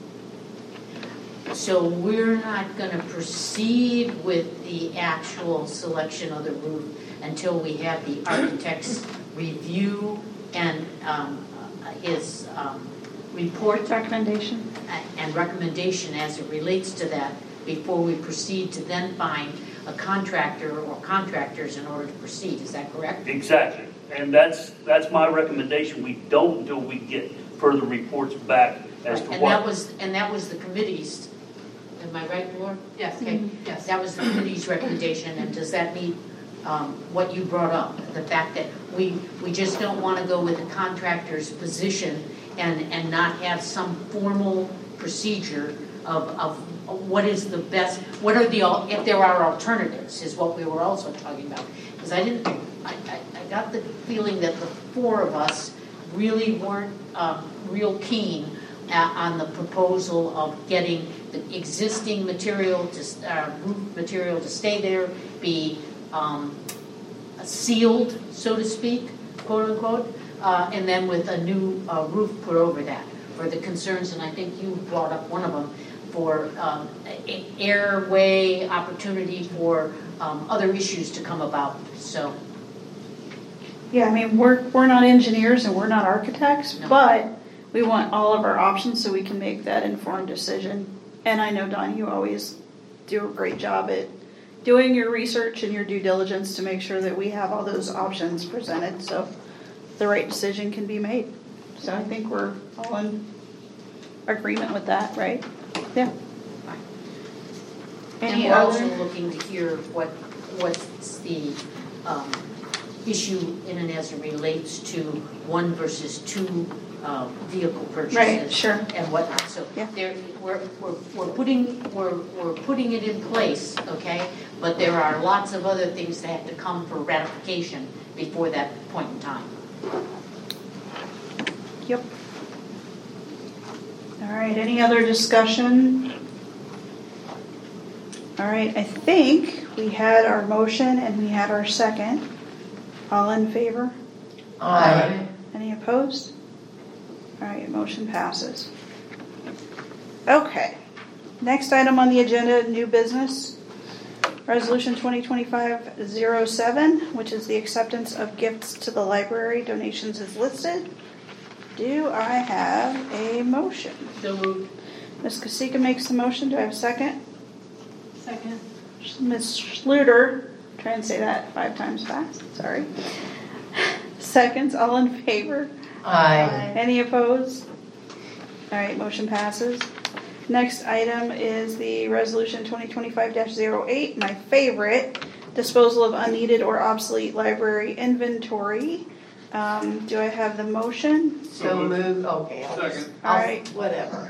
So we're not going to proceed with the actual selection of the roof until we have the architect's review and his report recommendation as it relates to that before we proceed to then find a contractor or contractors in order to proceed. Is that correct? Exactly. And that's my recommendation. We don't until we get further reports back as to what. That was the committee's. Am I right, Laura? Yes. Okay. Yes. That was the committee's recommendation, and does that meet what you brought up? The fact that we just don't want to go with the contractor's position and not have some formal procedure of what is the best, what are if there are alternatives, is what we were also talking about. Because I got the feeling that the 4 of us really weren't real keen on the proposal of getting the existing material roof material to stay there, be sealed, so to speak, quote unquote, and then with a new roof put over that. For the concerns, and I think you brought up one of them, for airway opportunity for other issues to come about. So Yeah, I mean, we're not engineers and we're not architects, No. but we want all of our options so we can make that informed decision. And I know, Don, you always do a great job at doing your research and your due diligence to make sure that we have all those options presented so the right decision can be made. So I think we're all in agreement with that, right? Yeah. And Any we're also other? looking to hear what's the issue in and as it relates to one versus two vehicle purchases. Right, sure. And whatnot, so Yeah. we're putting it in place, okay? But there are lots of other things that have to come for ratification before that point in time. Yep. All right, any other discussion? All right, I think we had our motion and we had our second. All in favor? Aye. Any opposed? All right, motion passes. Okay, next item on the agenda, new business. Resolution 2025-07, which is the acceptance of gifts to the library. Donations is listed. Do I have a motion? So moved. Ms. Kasika makes the motion. Do I have a second? Second. Ms. Schluter, try and say that 5 times fast. Sorry. Seconds, all in favor? Aye. Any opposed? All right, motion passes. Next item is the resolution 2025-08, my favorite, disposal of unneeded or obsolete library inventory. Do I have the motion? So moved, okay. Second. All right. Whatever.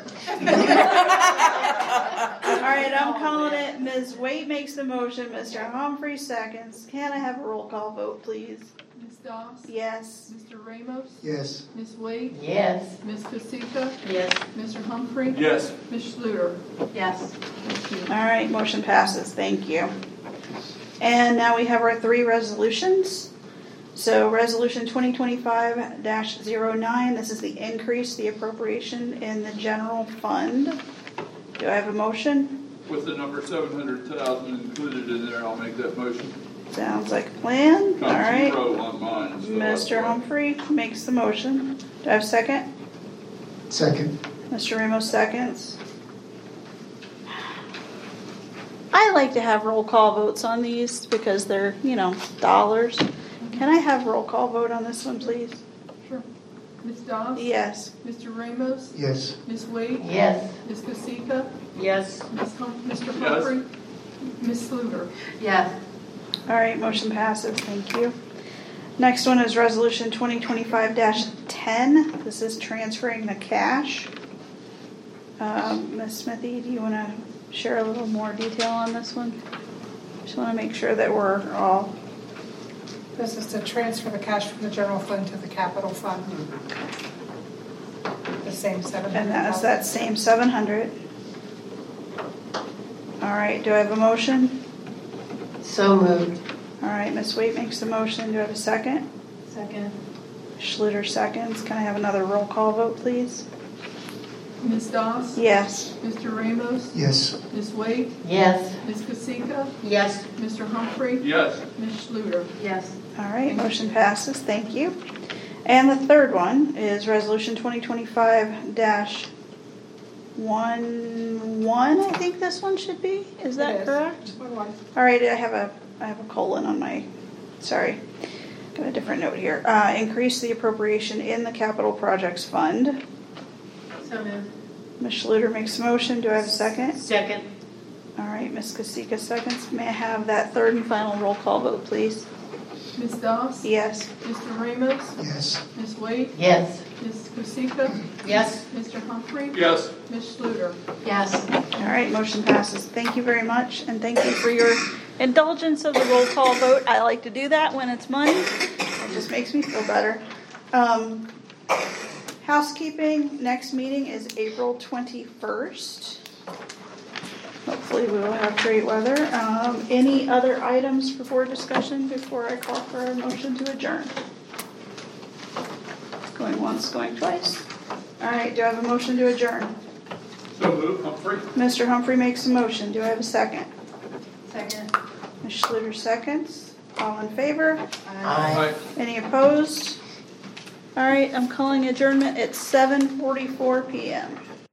All right, I'm calling it. Ms. Waite makes the motion. Mr. Humphrey seconds. Can I have a roll call vote, please? Ms. Doss? Yes. Mr. Ramos? Yes. Ms. Wade? Yes. Ms. Kasika? Yes. Mr. Humphrey? Yes. Ms. Schluter? Yes. All right, motion passes. Thank you. And now we have our 3 resolutions. So resolution 2025-09, this is the increase, the appropriation in the general fund. Do I have a motion? With the number 700,000 included in there, I'll make that motion. Sounds like a plan. All Comes right. zero on mine. So that's Mr. why. Humphrey makes the motion. Do I have a second? Second. Mr. Ramos seconds. I like to have roll call votes on these because they're, dollars. Can I have roll call vote on this one, please? Sure. Ms. Doss? Yes. Mr. Ramos? Yes. Ms. Wade? Yes. Ms. Kasika? Yes. Mr. Yes. Humphrey? Ms. Schluter? Yes. All right, motion passes. Thank you. Next one is resolution 2025-10. This is transferring the cash. Ms. Smithy, do you want to share a little more detail on this one? Just want to make sure that we're all... This is to transfer the cash from the general fund to the capital fund. The same 700. And that's that same 700. All right, do I have a motion? So moved. All right, Ms. Waite makes the motion. Do I have a second? Second. Schluter seconds. Can I have another roll call vote, please? Ms. Doss? Yes. Mr. Ramos? Yes. Ms. Wade? Yes. Ms. Kasika? Yes. Mr. Humphrey? Yes. Ms. Schluter? Yes. All right, motion passes. Thank you. And the third one is resolution 2025-11, I think this one should be. Is that It is. correct? 11. All right, I have a colon on my, sorry, got a different note here. Increase the appropriation in the capital projects fund. So moved. Ms. Schluter makes a motion. Do I have a second? Second. All right, Ms. Kasika seconds. May I have that third and final roll call vote, please? Ms. Doss? Yes. Mr. Ramos? Yes. Ms. Wade? Yes. Ms. Kasika? Yes. Mr. Humphrey? Yes. Ms. Schluter? Yes. All right, motion passes. Thank you very much, and thank you for your indulgence of the roll call vote. I like to do that when it's money. It just makes me feel better. Housekeeping, next meeting is April 21st. Hopefully we will have great weather. Any other items for board discussion before I call for a motion to adjourn? Going once, going twice. All right, do I have a motion to adjourn? So move, Humphrey. Mr. Humphrey makes a motion. Do I have a second? Second. Ms. Schluter seconds. All in favor? Aye. Any opposed? All right, I'm calling adjournment at 7:44 PM.